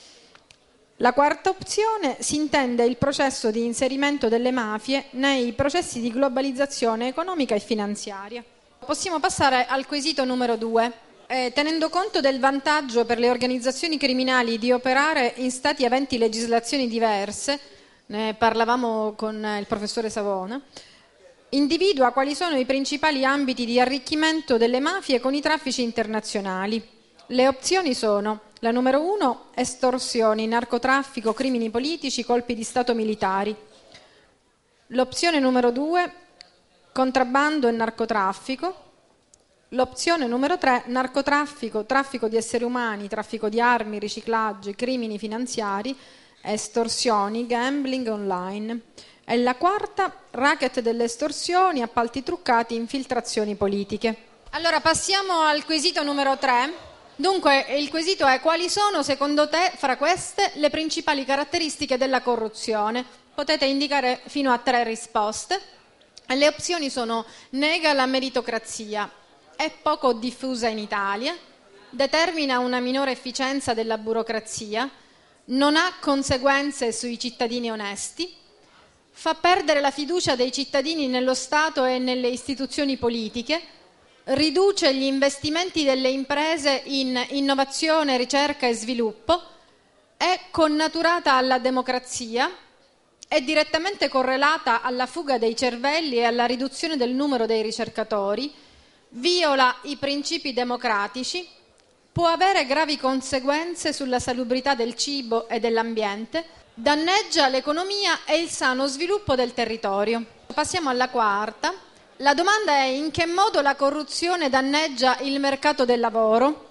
La quarta opzione, si intende il processo di inserimento delle mafie nei processi di globalizzazione economica e finanziaria. Possiamo passare al quesito numero due. Eh, tenendo conto del vantaggio per le organizzazioni criminali di operare in stati aventi legislazioni diverse, ne parlavamo con il professore Savona, individua quali sono i principali ambiti di arricchimento delle mafie con i traffici internazionali. Le opzioni sono: la numero uno, estorsioni, narcotraffico, crimini politici, colpi di Stato militari. L'opzione numero due, contrabbando e narcotraffico. L'opzione numero tre, narcotraffico, traffico di esseri umani, traffico di armi, riciclaggio, crimini finanziari, estorsioni, gambling online. E la quarta, racket delle estorsioni, appalti truccati, infiltrazioni politiche. Allora passiamo al quesito numero tre. Dunque il quesito è: quali sono secondo te fra queste le principali caratteristiche della corruzione? Potete indicare fino a tre risposte. Le opzioni sono: nega la meritocrazia, è poco diffusa in Italia, determina una minore efficienza della burocrazia, non ha conseguenze sui cittadini onesti, fa perdere la fiducia dei cittadini nello Stato e nelle istituzioni politiche, riduce gli investimenti delle imprese in innovazione, ricerca e sviluppo, è connaturata alla democrazia, è direttamente correlata alla fuga dei cervelli e alla riduzione del numero dei ricercatori, viola i principi democratici, può avere gravi conseguenze sulla salubrità del cibo e dell'ambiente, danneggia l'economia e il sano sviluppo del territorio. Passiamo alla quarta. La domanda è: in che modo la corruzione danneggia il mercato del lavoro?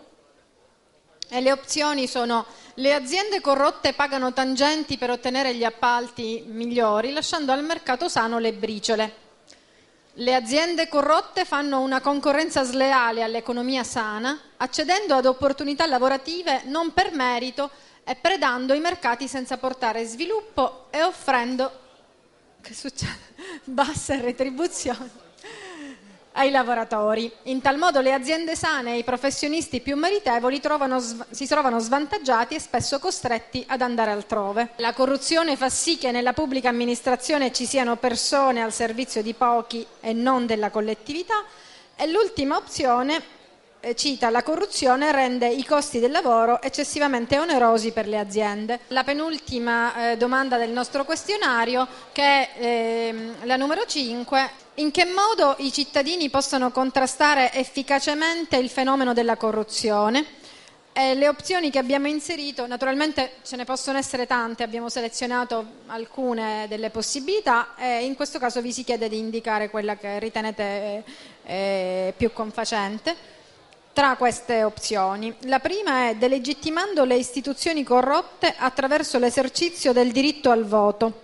E le opzioni sono: le aziende corrotte pagano tangenti per ottenere gli appalti migliori, lasciando al mercato sano le briciole. Le aziende corrotte fanno una concorrenza sleale all'economia sana, accedendo ad opportunità lavorative non per merito e predando i mercati senza portare sviluppo e offrendo, che succede? basse retribuzioni ai lavoratori. In tal modo le aziende sane e i professionisti più meritevoli trovano, si trovano svantaggiati e spesso costretti ad andare altrove. La corruzione fa sì che nella pubblica amministrazione ci siano persone al servizio di pochi e non della collettività. E l'ultima opzione eh, cita: la corruzione rende i costi del lavoro eccessivamente onerosi per le aziende. La penultima eh, domanda del nostro questionario, che è eh, la numero cinque: in che modo i cittadini possono contrastare efficacemente il fenomeno della corruzione? E le opzioni che abbiamo inserito, naturalmente ce ne possono essere tante, abbiamo selezionato alcune delle possibilità e in questo caso vi si chiede di indicare quella che ritenete eh, più confacente tra queste opzioni. La prima è: delegittimando le istituzioni corrotte attraverso l'esercizio del diritto al voto.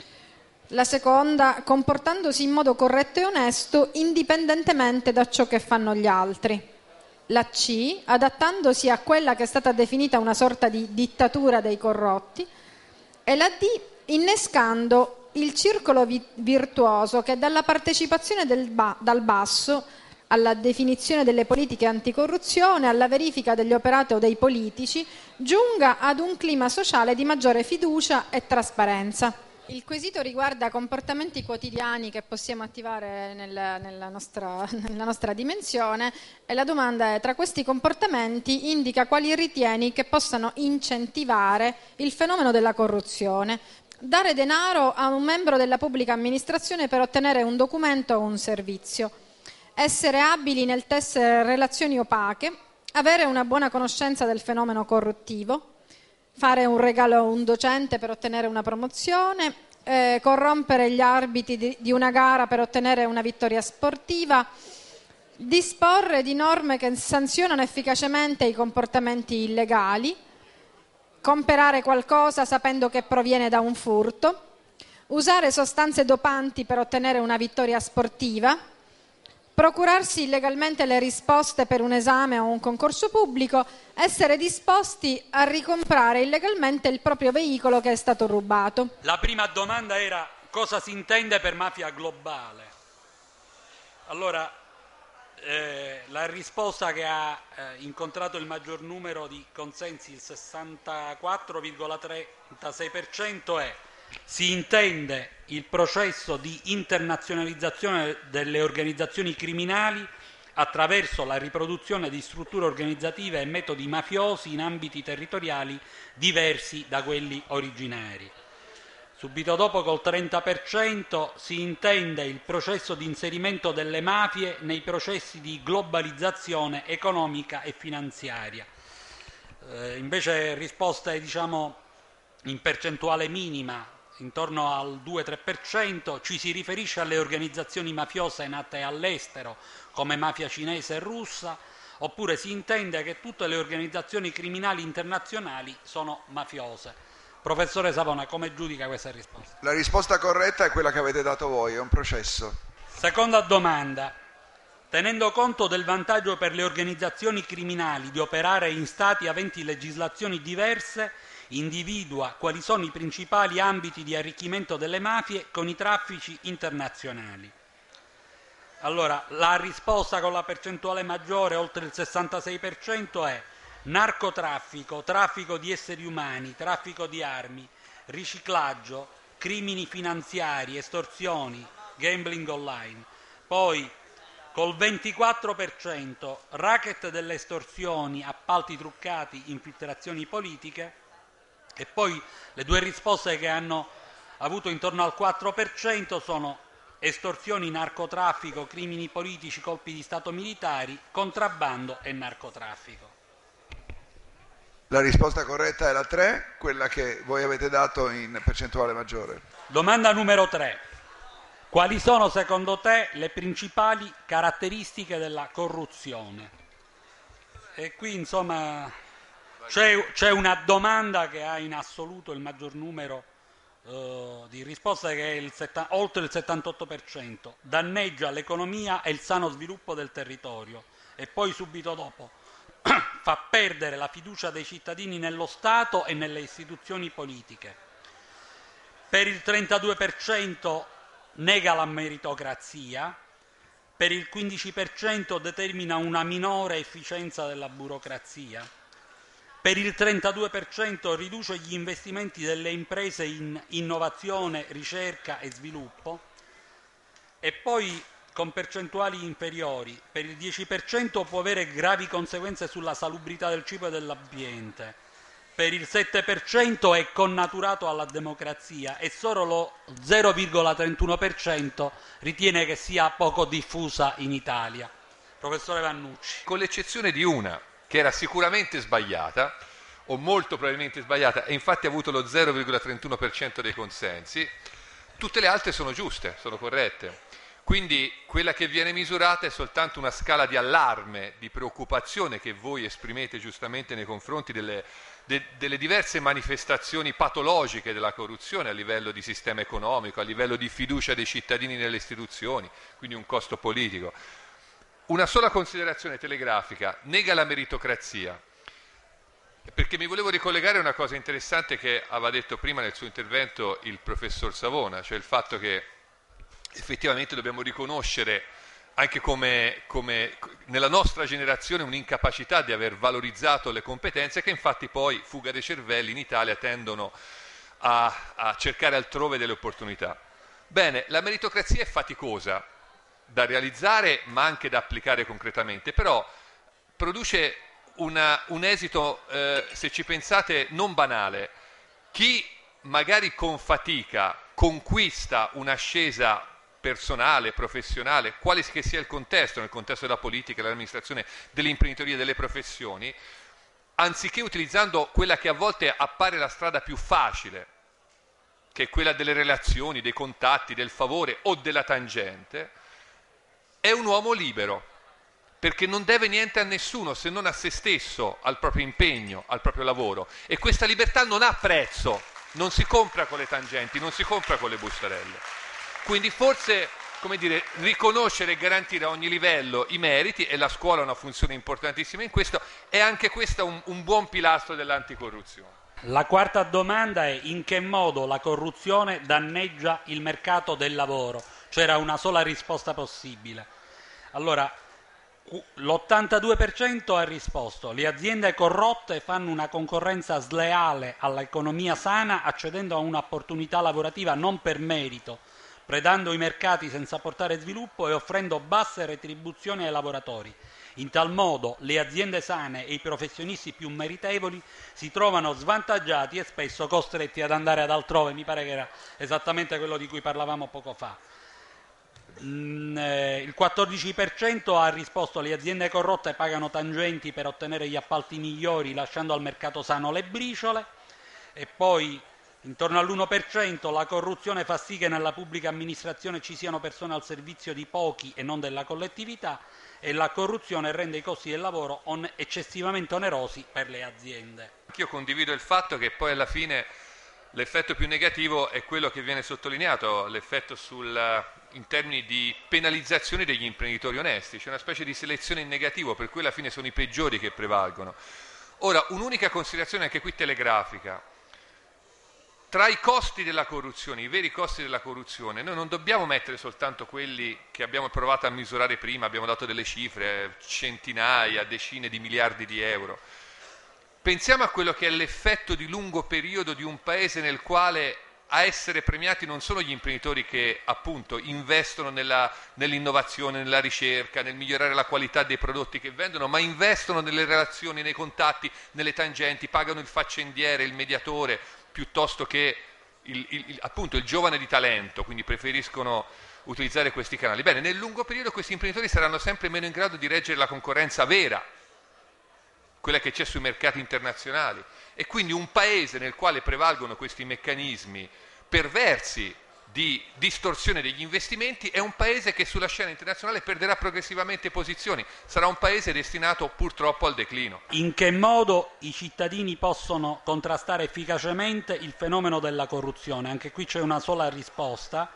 La seconda: comportandosi in modo corretto e onesto indipendentemente da ciò che fanno gli altri. La C: adattandosi a quella che è stata definita una sorta di dittatura dei corrotti. E la D: innescando il circolo vi- virtuoso che dalla partecipazione del ba- dal basso alla definizione delle politiche anticorruzione, alla verifica degli operati dei politici, giunga ad un clima sociale di maggiore fiducia e trasparenza. Il quesito riguarda comportamenti quotidiani che possiamo attivare nel, nella, nostra, nella nostra dimensione e la domanda è: tra questi comportamenti indica quali ritieni che possano incentivare il fenomeno della corruzione. Dare denaro a un membro della pubblica amministrazione per ottenere un documento o un servizio, essere abili nel tessere relazioni opache, avere una buona conoscenza del fenomeno corruttivo, fare un regalo a un docente per ottenere una promozione, eh, corrompere gli arbitri di, di una gara per ottenere una vittoria sportiva, disporre di norme che sanzionano efficacemente i comportamenti illegali, comprare qualcosa sapendo che proviene da un furto, usare sostanze dopanti per ottenere una vittoria sportiva, procurarsi illegalmente le risposte per un esame o un concorso pubblico, essere disposti a ricomprare illegalmente il proprio veicolo che è stato rubato. La prima domanda era: cosa si intende per mafia globale? Allora, eh, la risposta che ha eh, incontrato il maggior numero di consensi, il sessantaquattro virgola trentasei per cento, è: si intende il processo di internazionalizzazione delle organizzazioni criminali attraverso la riproduzione di strutture organizzative e metodi mafiosi in ambiti territoriali diversi da quelli originari. Subito dopo, col trenta per cento, si intende il processo di inserimento delle mafie nei processi di globalizzazione economica e finanziaria. Eh, invece risposte, diciamo, in percentuale minima, intorno al due tre per cento, ci si riferisce alle organizzazioni mafiose nate all'estero, come mafia cinese e russa, oppure si intende che tutte le organizzazioni criminali internazionali sono mafiose. Professore Savona, come giudica questa risposta? La risposta corretta è quella che avete dato voi, è un processo. Seconda domanda. Tenendo conto del vantaggio per le organizzazioni criminali di operare in stati aventi legislazioni diverse, individua quali sono i principali ambiti di arricchimento delle mafie con i traffici internazionali. Allora, la risposta con la percentuale maggiore, oltre il sessantasei per cento, è narcotraffico, traffico di esseri umani, traffico di armi, riciclaggio, crimini finanziari, estorsioni, gambling online. Poi, col ventiquattro per cento, racket delle estorsioni, appalti truccati, infiltrazioni politiche. E poi le due risposte che hanno avuto intorno al quattro per cento sono estorsioni, narcotraffico, crimini politici, colpi di Stato militari, contrabbando e narcotraffico. La risposta corretta è la tre, quella che voi avete dato in percentuale maggiore. Domanda numero tre. Quali sono secondo te le principali caratteristiche della corruzione? E qui insomma c'è, c'è una domanda che ha in assoluto il maggior numero uh, di risposte, che è il setta, oltre il settantotto per cento. Danneggia l'economia e il sano sviluppo del territorio. E poi subito dopo fa perdere la fiducia dei cittadini nello Stato e nelle istituzioni politiche. Per il trentadue per cento nega la meritocrazia, per il quindici per cento determina una minore efficienza della burocrazia, per il trentadue per cento riduce gli investimenti delle imprese in innovazione, ricerca e sviluppo, e poi con percentuali inferiori, per il dieci per cento può avere gravi conseguenze sulla salubrità del cibo e dell'ambiente, per il sette per cento è connaturato alla democrazia e solo lo zero virgola trentuno per cento ritiene che sia poco diffusa in Italia. Professore Vannucci. Con l'eccezione di una, che era sicuramente sbagliata, o molto probabilmente sbagliata, e infatti ha avuto lo zero virgola trentuno per cento dei consensi, tutte le altre sono giuste, sono corrette. Quindi quella che viene misurata è soltanto una scala di allarme, di preoccupazione che voi esprimete giustamente nei confronti delle, de, delle diverse manifestazioni patologiche della corruzione a livello di sistema economico, a livello di fiducia dei cittadini nelle istituzioni, quindi un costo politico. Una sola considerazione telegrafica: nega la meritocrazia, perché mi volevo ricollegare a una cosa interessante che aveva detto prima nel suo intervento il professor Savona, cioè il fatto che effettivamente dobbiamo riconoscere anche come, come nella nostra generazione un'incapacità di aver valorizzato le competenze, che infatti poi, fuga dei cervelli, in Italia tendono a, a cercare altrove delle opportunità. Bene, la meritocrazia è faticosa da realizzare ma anche da applicare concretamente, però produce una, un esito, eh, se ci pensate, non banale. Chi magari con fatica conquista un'ascesa personale, professionale, quale che sia il contesto, nel contesto della politica, dell'amministrazione, dell'imprenditoria, delle professioni, anziché utilizzando quella che a volte appare la strada più facile, che è quella delle relazioni, dei contatti, del favore o della tangente, è un uomo libero, perché non deve niente a nessuno se non a se stesso, al proprio impegno, al proprio lavoro, e questa libertà non ha prezzo, non si compra con le tangenti, non si compra con le bustarelle. Quindi forse, come dire, riconoscere e garantire a ogni livello i meriti, e la scuola ha una funzione importantissima in questo, è anche questo un, un buon pilastro dell'anticorruzione. La quarta domanda è: in che modo la corruzione danneggia il mercato del lavoro? C'era una sola risposta possibile. Allora, l'ottantadue per cento ha risposto: le aziende corrotte fanno una concorrenza sleale all'economia sana, accedendo a un'opportunità lavorativa non per merito, predando i mercati senza portare sviluppo e offrendo basse retribuzioni ai lavoratori. In tal modo le aziende sane e i professionisti più meritevoli si trovano svantaggiati e spesso costretti ad andare ad altrove. Mi pare che era esattamente quello di cui parlavamo poco fa. Mm, eh, il quattordici per cento ha risposto: le aziende corrotte pagano tangenti per ottenere gli appalti migliori, lasciando al mercato sano le briciole. E poi, intorno all'uno per cento, la corruzione fa sì che nella pubblica amministrazione ci siano persone al servizio di pochi e non della collettività, e la corruzione rende i costi del lavoro on- eccessivamente onerosi per le aziende. Io condivido il fatto che poi alla fine l'effetto più negativo è quello che viene sottolineato, l'effetto sul, in termini di penalizzazione degli imprenditori onesti, c'è una specie di selezione in negativo, per cui alla fine sono i peggiori che prevalgono. Ora, un'unica considerazione anche qui telegrafica: tra i costi della corruzione, i veri costi della corruzione, noi non dobbiamo mettere soltanto quelli che abbiamo provato a misurare prima, abbiamo dato delle cifre, centinaia, decine di miliardi di euro. Pensiamo a quello che è l'effetto di lungo periodo di un paese nel quale a essere premiati non sono gli imprenditori che appunto investono nella, nell'innovazione, nella ricerca, nel migliorare la qualità dei prodotti che vendono, ma investono nelle relazioni, nei contatti, nelle tangenti, pagano il faccendiere, il mediatore, piuttosto che il, il, il, appunto il giovane di talento, quindi preferiscono utilizzare questi canali. Bene, nel lungo periodo questi imprenditori saranno sempre meno in grado di reggere la concorrenza vera, quella che c'è sui mercati internazionali, e quindi un paese nel quale prevalgono questi meccanismi perversi di distorsione degli investimenti è un paese che sulla scena internazionale perderà progressivamente posizioni, sarà un paese destinato purtroppo al declino. In che modo i cittadini possono contrastare efficacemente il fenomeno della corruzione? Anche qui c'è una sola risposta,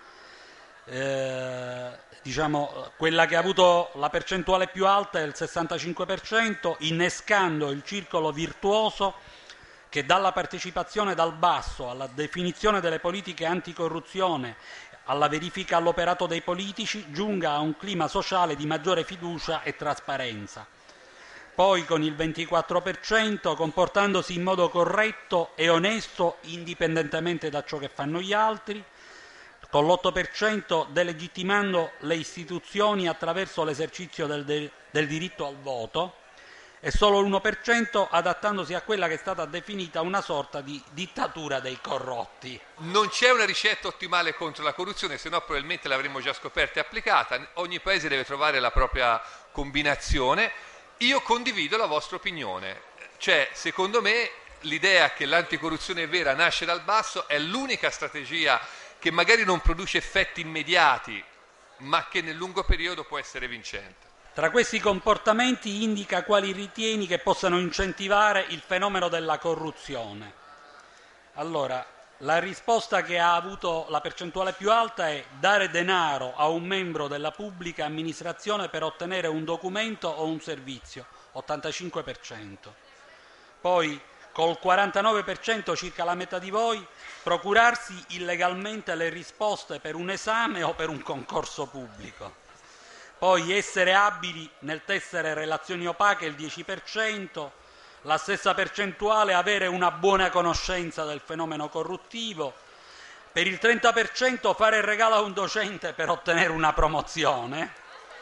eh, diciamo quella che ha avuto la percentuale più alta è il sessantacinque per cento, innescando il circolo virtuoso che dalla partecipazione dal basso alla definizione delle politiche anticorruzione, alla verifica all'operato dei politici, giunga a un clima sociale di maggiore fiducia e trasparenza. Poi con il ventiquattro per cento comportandosi in modo corretto e onesto indipendentemente da ciò che fanno gli altri, con l'otto per cento delegittimando le istituzioni attraverso l'esercizio del, de- del diritto al voto, e solo l'uno per cento adattandosi a quella che è stata definita una sorta di dittatura dei corrotti. Non c'è una ricetta ottimale contro la corruzione, se no probabilmente l'avremmo già scoperta e applicata. Ogni paese deve trovare la propria combinazione. Io condivido la vostra opinione, cioè secondo me l'idea che l'anticorruzione vera nasce dal basso è l'unica strategia che magari non produce effetti immediati, ma che nel lungo periodo può essere vincente. Tra questi comportamenti indica quali ritieni che possano incentivare il fenomeno della corruzione. Allora, la risposta che ha avuto la percentuale più alta è dare denaro a un membro della pubblica amministrazione per ottenere un documento o un servizio, ottantacinque per cento. Poi, col quarantanove per cento, circa la metà di voi, procurarsi illegalmente le risposte per un esame o per un concorso pubblico. Poi essere abili nel tessere relazioni opache, il dieci per cento, la stessa percentuale avere una buona conoscenza del fenomeno corruttivo, per il trenta per cento fare il regalo a un docente per ottenere una promozione,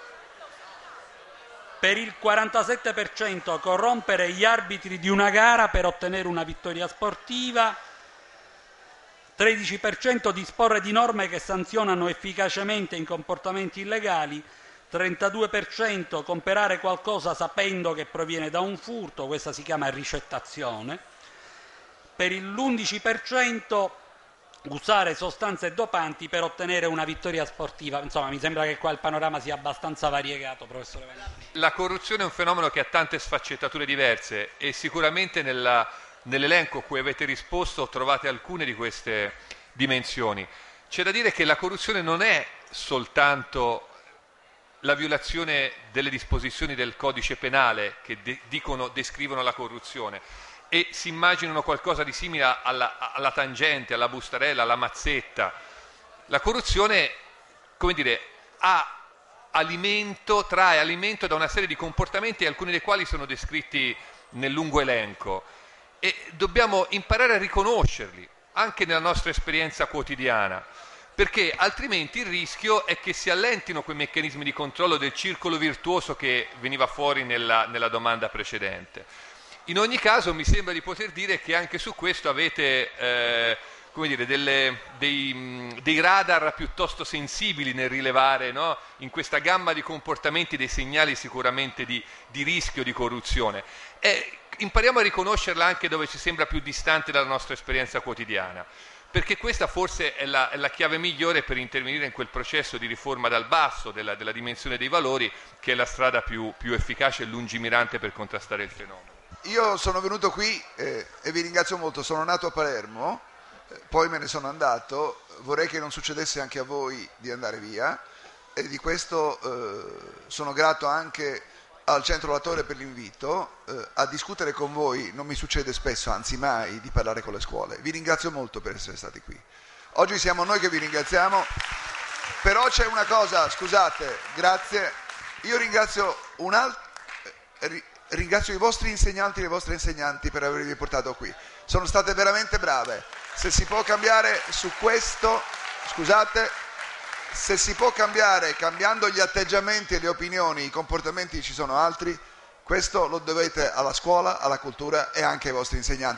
per il quarantasette per cento corrompere gli arbitri di una gara per ottenere una vittoria sportiva, tredici per cento disporre di norme che sanzionano efficacemente i comportamenti illegali, trentadue per cento comprare qualcosa sapendo che proviene da un furto, questa si chiama ricettazione, per l'undici per cento usare sostanze dopanti per ottenere una vittoria sportiva. Insomma, mi sembra che qua il panorama sia abbastanza variegato, professore Venerdì. La corruzione è un fenomeno che ha tante sfaccettature diverse e sicuramente nella, nell'elenco a cui avete risposto trovate alcune di queste dimensioni. C'è da dire che la corruzione non è soltanto la violazione delle disposizioni del codice penale che de- dicono, descrivono la corruzione e si immaginano qualcosa di simile alla, alla tangente, alla bustarella, alla mazzetta. La corruzione, come dire, ha alimento, trae alimento da una serie di comportamenti, alcuni dei quali sono descritti nel lungo elenco, e dobbiamo imparare a riconoscerli anche nella nostra esperienza quotidiana, perché altrimenti il rischio è che si allentino quei meccanismi di controllo del circolo virtuoso che veniva fuori nella, nella domanda precedente. In ogni caso mi sembra di poter dire che anche su questo avete eh, come dire, delle, dei, dei radar piuttosto sensibili nel rilevare, no? In questa gamma di comportamenti dei segnali sicuramente di, di rischio di corruzione. E impariamo a riconoscerla anche dove ci sembra più distante dalla nostra esperienza quotidiana, perché questa forse è la, è la chiave migliore per intervenire in quel processo di riforma dal basso della, della dimensione dei valori, che è la strada più, più efficace e lungimirante per contrastare il fenomeno. Io sono venuto qui eh, e vi ringrazio molto, sono nato a Palermo, eh, poi me ne sono andato, vorrei che non succedesse anche a voi di andare via e di questo eh, sono grato anche al Centro Latore per l'invito eh, a discutere con voi. Non mi succede spesso, anzi mai, di parlare con le scuole. Vi ringrazio molto per essere stati qui. Oggi siamo noi che vi ringraziamo, però c'è una cosa, scusate, grazie, io ringrazio un altro... Eh, Ringrazio i vostri insegnanti e le vostre insegnanti per avervi portato qui. Sono state veramente brave. Se si può cambiare su questo, scusate, se si può cambiare cambiando gli atteggiamenti e le opinioni, i comportamenti, ci sono altri, questo lo dovete alla scuola, alla cultura e anche ai vostri insegnanti.